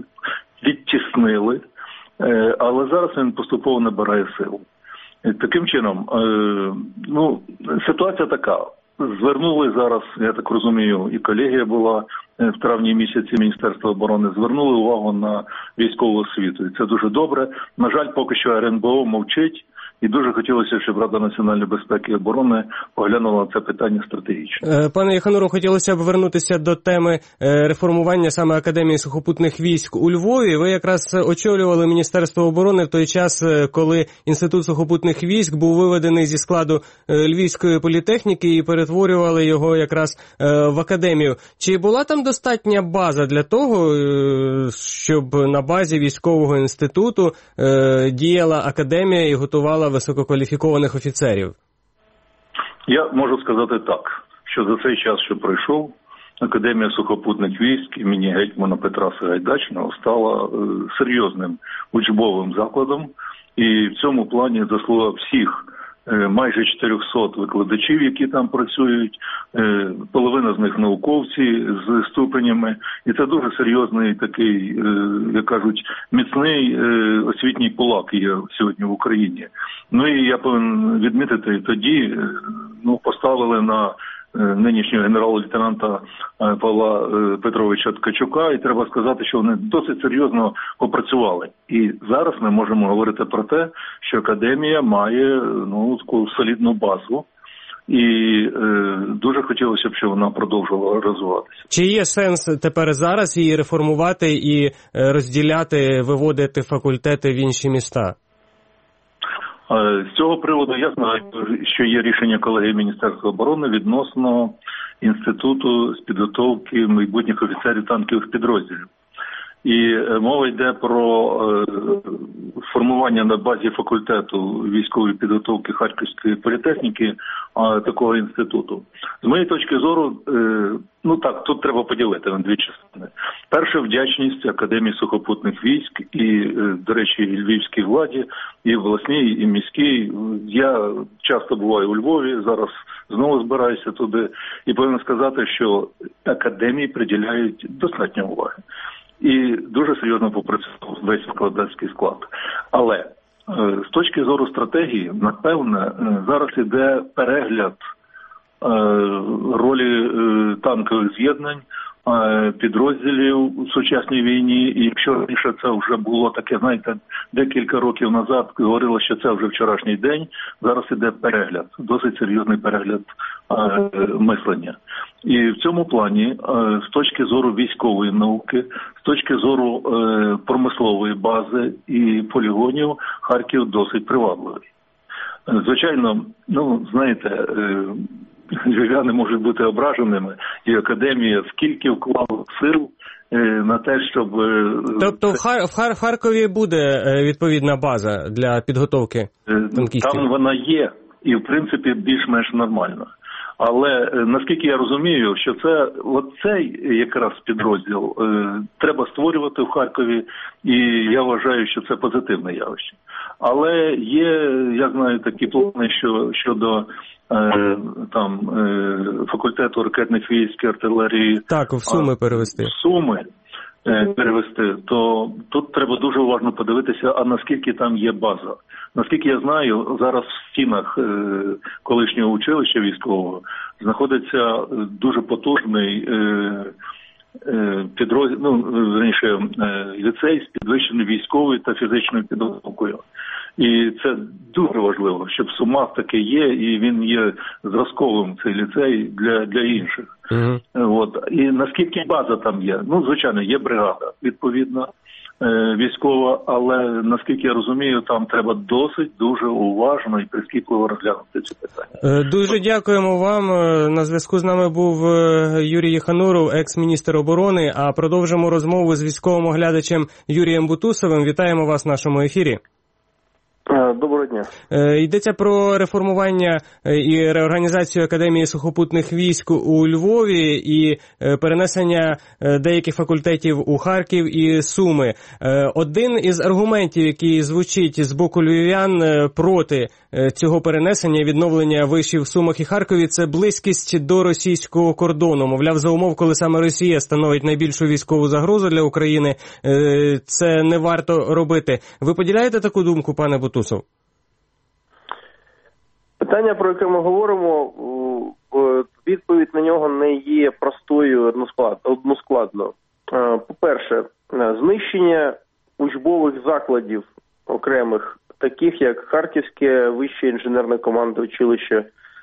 відтіснили, е, але зараз він поступово набирає сил. І таким чином, е, ну, ситуація така. Звернули зараз, я так розумію, і колегія була в травні місяці Міністерства оборони, звернули увагу на військову освіту. І це дуже добре. На жаль, поки що ер ен бе о мовчить. І дуже хотілося, щоб Рада національної безпеки і оборони поглянула на це питання стратегічно. Пане Єхануру, хотілося б вернутися до теми реформування саме Академії сухопутних військ у Львові. Ви якраз очолювали Міністерство оборони в той час, коли Інститут сухопутних військ був виведений зі складу Львівської політехніки і перетворювали його якраз в академію. Чи була там достатня база для того, щоб на базі військового інституту діяла академія і готувала висококваліфікованих офіцерів? Я можу сказати так, що за цей час, що пройшов, Академія сухопутних військ імені гетьмана Петра Сагайдачного стала е, серйозним учбовим закладом, і в цьому плані заслуга всіх е, майже чотирьохсот викладачів, які там працюють, е, половина з них науковці з ступенями, і це дуже серйозний такий, е, як кажуть, міцний е, освітній кулак є сьогодні в Україні. Ну і я повинен відмітити, тоді ну, поставили на нинішнього генерал-лейтенанта Павла Петровича Ткачука, і треба сказати, що вони досить серйозно попрацювали. І зараз ми можемо говорити про те, що академія має ну, таку солідну базу, і е, дуже хотілося б, щоб вона продовжувала розвиватися. Чи є сенс тепер зараз її реформувати і розділяти, виводити факультети в інші міста? З цього приводу я знаю, що є рішення колегії Міністерства оборони відносно інституту з підготовки майбутніх офіцерів танкових підрозділів. І мова йде про формування на базі факультету військової підготовки Харківської політехніки такого інституту. З моєї точки зору, ну так, тут треба поділити на дві частини. Перше, вдячність Академії сухопутних військ і, до речі, і львівській владі, і обласній, і міській. Я часто буваю у Львові, зараз знову збираюся туди, і повинен сказати, що академії приділяють достатньо уваги. І дуже серйозно попрацював весь викладацький склад. Але е, з точки зору стратегії, напевне, е, зараз іде перегляд е, ролі е, танкових з'єднань підрозділів у сучасній війні. І якщо раніше це вже було таке, знаєте, декілька років назад говорило, що це вже вчорашній день, зараз іде перегляд, досить серйозний перегляд мислення. І в цьому плані, з точки зору військової науки, з точки зору промислової бази і полігонів, Харків досить привабливий. Звичайно, ну, знаєте, львів'яни можуть бути ображеними, і академія скільки вклала сил на те, щоб... Тобто в, Хар... в, Хар... в Харкові буде відповідна база для підготовки танкістів? Там вона є, і в принципі більш-менш нормальна. Але наскільки я розумію, що це оцей якраз підрозділ е, треба створювати в Харкові, і я вважаю, що це позитивне явище. Але є, я знаю, такі плани, що щодо е, там е, факультету ракетних військ, артилерії. Так, в Суми перевести. В Суми е, перевести, то тут треба дуже уважно подивитися, а наскільки там є база. Наскільки я знаю, зараз в стінах е, колишнього училища військового знаходиться дуже потужний е, е, підрозділ, ну, раніше е, ліцей з підвищеною військовою та фізичною підготовкою. І це дуже важливо, щоб в Сумах таке є, і він є зразковим, цей ліцей, для, для інших. Uh-huh. От. І наскільки база там є? Ну, звичайно, є бригада, відповідно, військова, але, наскільки я розумію, там треба досить дуже уважно і прискіпливо розглянути ці питання. Дуже дякуємо вам. На зв'язку з нами був Юрій Єхануров, екс-міністр оборони, а продовжимо розмову з військовим оглядачем Юрієм Бутусовим. Вітаємо вас в нашому ефірі. Доброго дня. Йдеться про реформування і реорганізацію Академії сухопутних військ у Львові і перенесення деяких факультетів у Харків і Суми. Один із аргументів, який звучить з боку львів'ян проти цього перенесення і відновлення вишів в Сумах і Харкові, це близькість до російського кордону. Мовляв, за умов, коли саме Росія становить найбільшу військову загрозу для України, це не варто робити. Ви поділяєте таку думку, пане Бутусов? Питання, про яке ми говоримо, відповідь на нього не є простою односкладно. По-перше, знищення учбових закладів окремих, таких як Харківське вище інженерне командне училище,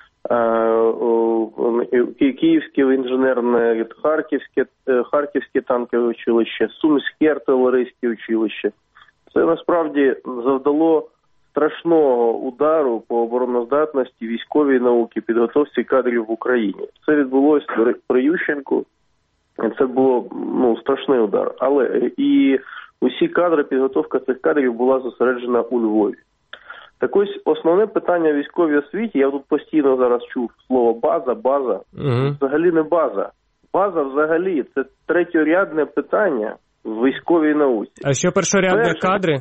Київське інженерне, Харківське, Харківське танкове училище, Сумське артилерійське училище. Це насправді завдало страшного удару по обороноздатності військовій науки, підготовці кадрів в Україні. Це відбулося при Ющенку, це було ну, страшний удар. Але і усі кадри, підготовка цих кадрів була зосереджена у Львові. Так ось основне питання в військовій освіті, я тут постійно зараз чув слово база, база, угу. Взагалі не база. База взагалі це третьорядне питання в військовій науці. А що першорядне Перше, кадри?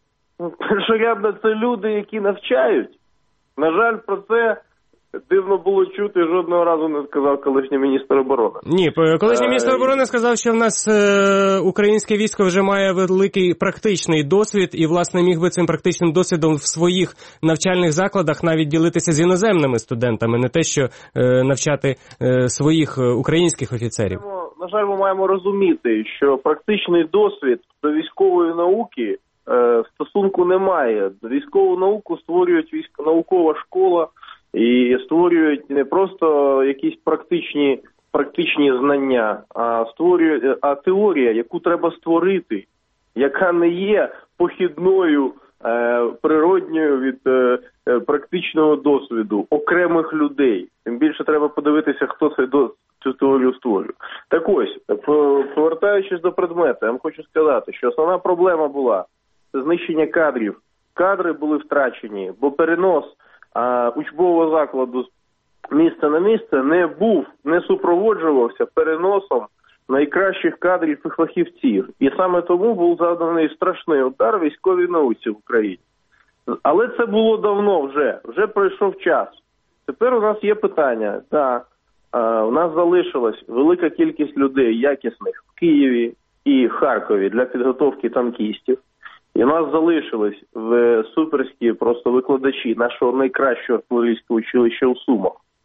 Першорядне це люди, які навчають. На жаль, про це дивно було чути, жодного разу не сказав колишній міністр оборони. Ні, колишній міністр оборони сказав, що в нас е, українське військо вже має великий практичний досвід і, власне, міг би цим практичним досвідом в своїх навчальних закладах навіть ділитися з іноземними студентами, не те, що е, навчати е, своїх українських офіцерів. На жаль, ми маємо розуміти, що практичний досвід до військової науки е, стосунку немає. Військову науку створюють військ... наукова школа, і створюють не просто якісь практичні, практичні знання, а створюють а теорія, яку треба створити, яка не є похідною, е, природньою від е, практичного досвіду окремих людей. Тим більше треба подивитися, хто цей до, цю теорію створює. Так ось, повертаючись до предмету, я вам хочу сказати, що основна проблема була це знищення кадрів. Кадри були втрачені, бо перенос а учбового закладу з місця на місце не був, не супроводжувався переносом найкращих кадрів і фахівців. І саме тому був заданий страшний удар військовій науці в Україні. Але це було давно вже, вже пройшов час. Тепер у нас є питання. Так, у нас залишилась велика кількість людей якісних в Києві і Харкові для підготовки танкістів. І в нас залишились в суперські просто викладачі нашого найкращого артилерійського училища у Сумах.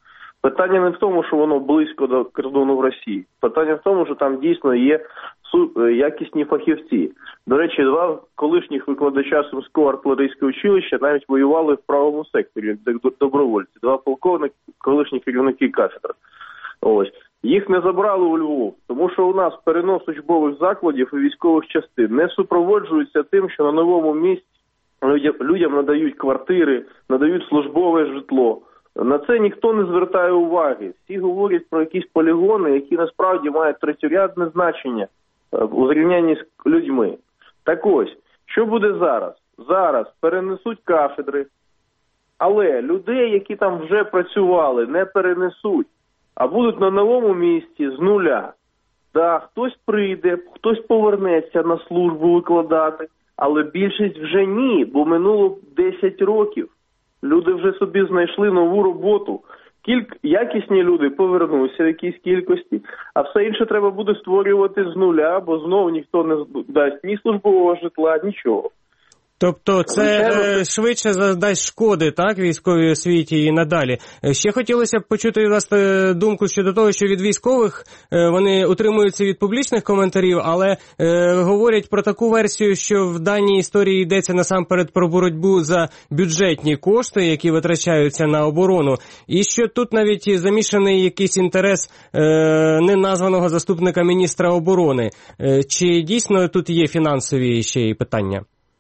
Питання не в тому, що воно близько до кордону в Росії. Питання в тому, що там дійсно є якісні фахівці. До речі, два колишніх викладача Сумського артилерійського училища навіть воювали в правому секторі, як добровольці. Два полковники, колишні керівники кафедр. Ось. Їх не забрали у Львов, тому що у нас перенос учбових закладів і військових частин не супроводжується тим, що на новому місці людям надають квартири, надають службове житло. На це ніхто не звертає уваги. Всі говорять про якісь полігони, які насправді мають третьорядне значення у зрівнянні з людьми. Так ось, що буде зараз? Зараз перенесуть кафедри, але людей, які там вже працювали, не перенесуть, а будуть на новому місці з нуля. Да, хтось прийде, хтось повернеться на службу викладати, але більшість вже ні, бо минуло десять років. Люди вже собі знайшли нову роботу. Кільк... Якісні люди повернуться в якійсь кількості, а все інше треба буде створювати з нуля, бо знов ніхто не дасть ні службового житла, нічого. Тобто це е, швидше задасть шкоди, так, військовій освіті і надалі. Ще хотілося б почути від вас думку щодо того, що від військових е, вони утримуються від публічних коментарів, але е, говорять про таку версію, що в даній історії йдеться насамперед про боротьбу за бюджетні кошти, які витрачаються на оборону, і що тут навіть замішаний якийсь інтерес е, неназваного заступника міністра оборони. Е, чи дійсно тут є фінансові ще й питання?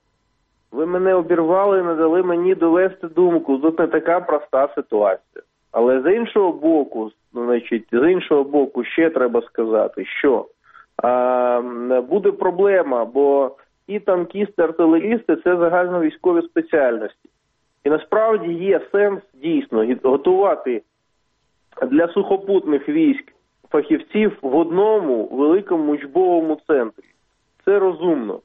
Ви мене обірвали і не дали мені довести думку. Тут не така проста ситуація. Але з іншого боку, значить, з іншого боку, ще треба сказати, що а, буде проблема, бо і танкісти, артилерісти – це загальновійськові спеціальності. І насправді є сенс дійсно готувати для сухопутних військ фахівців в одному великому учбовому центрі. Це розумно.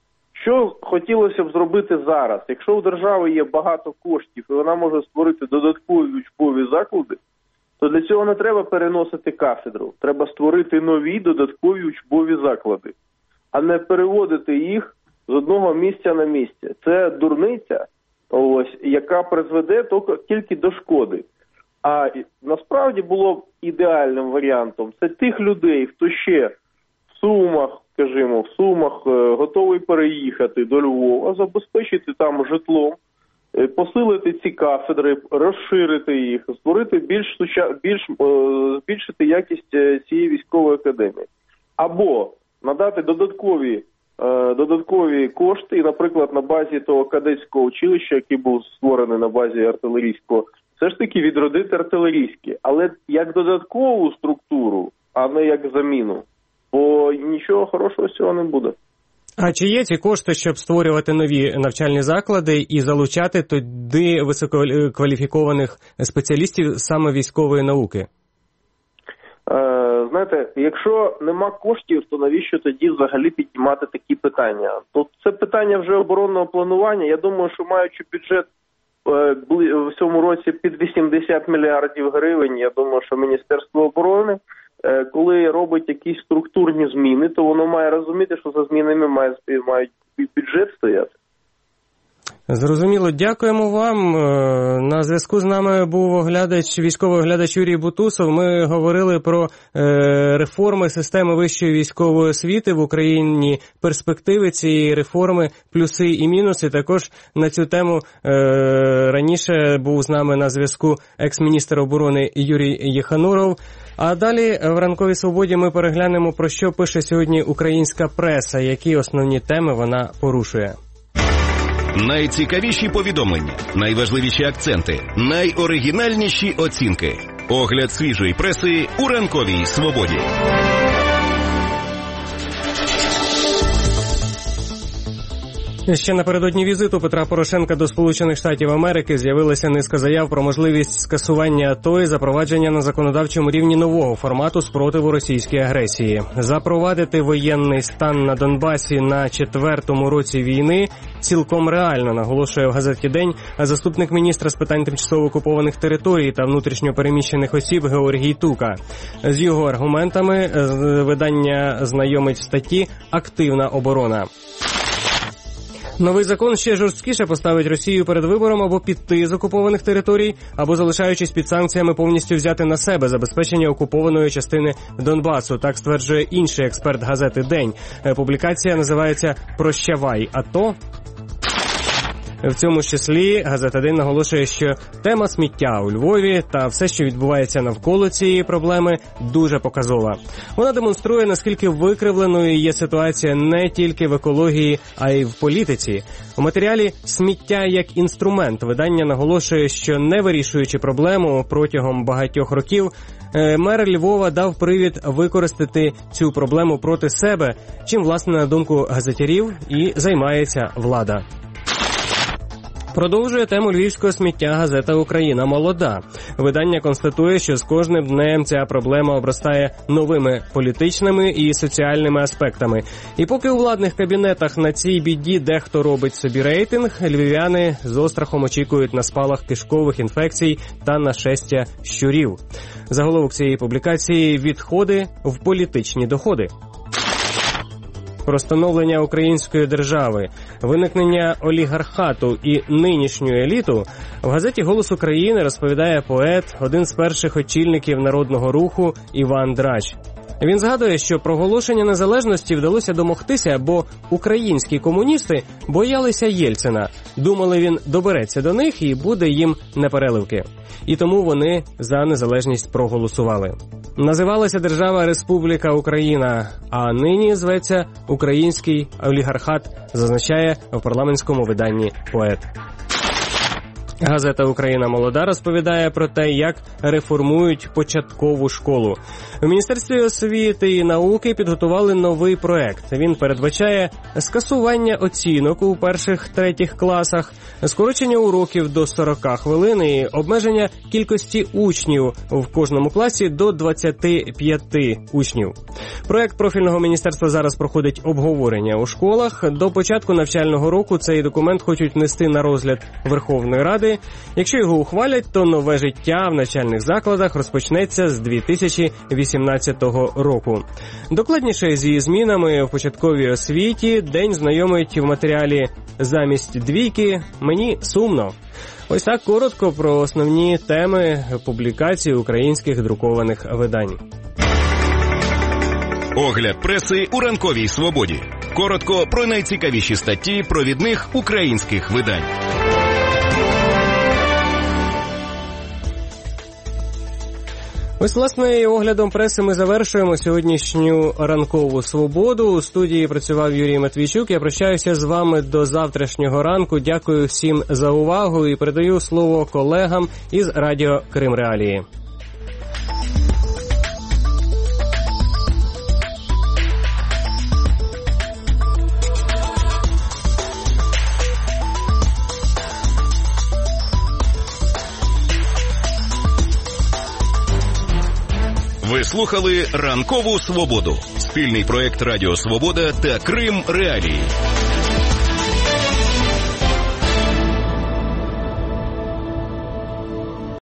Що хотілося б зробити зараз? Якщо у держави є багато коштів і вона може створити додаткові учбові заклади, то для цього не треба переносити кафедру. Треба створити нові додаткові учбові заклади, а не переводити їх з одного місця на місце. Це дурниця, ось, яка призведе тільки до шкоди. А насправді було б ідеальним варіантом – це тих людей, хто ще в Сумах, скажімо, в Сумах готовий переїхати до Львова, забезпечити там житлом, посилити ці кафедри, розширити їх, створити більш, більш збільшити якість цієї військової академії. Або надати додаткові, додаткові кошти, і, наприклад, на базі того кадетського училища, який був створений на базі артилерійського, все ж таки відродити артилерійське, але як додаткову структуру, а не як заміну. Бо нічого хорошого з цього не буде. А чи є ці кошти, щоб створювати нові навчальні заклади і залучати туди висококваліфікованих спеціалістів саме військової науки? Е, знаєте, якщо нема коштів, то навіщо тоді взагалі піднімати такі питання? Тут це питання вже оборонного планування. Я думаю, що маючи бюджет е, в цьому році під вісімдесят мільярдів гривень, я думаю, що Міністерство оборони, коли робить якісь структурні зміни, то воно має розуміти, що за змінами має, мають бюджет стояти. Зрозуміло, дякуємо вам. На зв'язку з нами був оглядач, військовий оглядач Юрій Бутусов. Ми говорили про е, реформи системи вищої військової освіти в Україні, перспективи цієї реформи, плюси і мінуси. Також на цю тему е, раніше був з нами на зв'язку екс-міністр оборони Юрій Єхануров. А далі в «Ранковій свободі» ми переглянемо, про що пише сьогодні українська преса, які основні теми вона порушує. Найцікавіші повідомлення, найважливіші акценти, найоригінальніші оцінки. Огляд свіжої преси у «Ранковій свободі». Ще напередодні візиту Петра Порошенка до Сполучених Штатів Америки з'явилася низка заяв про можливість скасування АТО і запровадження на законодавчому рівні нового формату спротиву російській агресії. Запровадити воєнний стан на Донбасі на четвертому році війни цілком реально, наголошує в газеті «День» заступник міністра з питань тимчасово окупованих територій та внутрішньо переміщених осіб Георгій Тука. З його аргументами видання знайомить в статті «Активна оборона». Новий закон ще жорсткіше поставить Росію перед вибором або піти з окупованих територій, або, залишаючись під санкціями, повністю взяти на себе забезпечення окупованої частини Донбасу. Так стверджує інший експерт газети «День». Публікація називається «Прощавай АТО». В цьому числі газета «День» наголошує, що тема сміття у Львові та все, що відбувається навколо цієї проблеми, дуже показова. Вона демонструє, наскільки викривленою є ситуація не тільки в екології, а й в політиці. У матеріалі «Сміття як інструмент» видання наголошує, що не вирішуючи проблему протягом багатьох років, мер Львова дав привід використати цю проблему проти себе, чим, власне, на думку газетярів, і займається влада. Продовжує тему львівського сміття газета «Україна молода». Видання констатує, що з кожним днем ця проблема обростає новими політичними і соціальними аспектами. І поки у владних кабінетах на цій біді дехто робить собі рейтинг, львів'яни з острахом очікують на спалах кишкових інфекцій та нашестя щурів. Заголовок цієї публікації «Відходи в політичні доходи». Про становлення української держави, виникнення олігархату і нинішню еліту в газеті «Голос України» розповідає поет, один з перших очільників народного руху Іван Драч. Він згадує, що проголошення незалежності вдалося домогтися, бо українські комуністи боялися Єльцина. Думали, він добереться до них і буде їм непереливки. І тому вони за незалежність проголосували. Називалася держава Республіка Україна, а нині зветься Український олігархат, зазначає в парламентському виданні поет. Газета «Україна молода» розповідає про те, як реформують початкову школу. У Міністерстві освіти і науки підготували новий проект. Він передбачає скасування оцінок у перших-третіх класах, скорочення уроків до сорок хвилин і обмеження кількості учнів в кожному класі до двадцяти п'яти учнів. Проект профільного міністерства зараз проходить обговорення у школах. До початку навчального року цей документ хочуть нести на розгляд Верховної Ради. Якщо його ухвалять, то нове життя в навчальних закладах розпочнеться з дві тисячі вісімнадцятого року. Докладніше зі змінами в початковій освіті «День» знайомить в матеріалі «Замість двійки мені сумно». Ось так коротко про основні теми публікації українських друкованих видань. Огляд преси у ранковій свободі. Коротко про найцікавіші статті провідних українських видань. Ось, власне, і оглядом преси ми завершуємо сьогоднішню ранкову свободу. У студії працював Юрій Матвійчук. Я прощаюся з вами до завтрашнього ранку. Дякую всім за увагу і передаю слово колегам із радіо Крим Реалії. Ви слухали «Ранкову свободу» – спільний проєкт Радіо Свобода та Крим Реалії.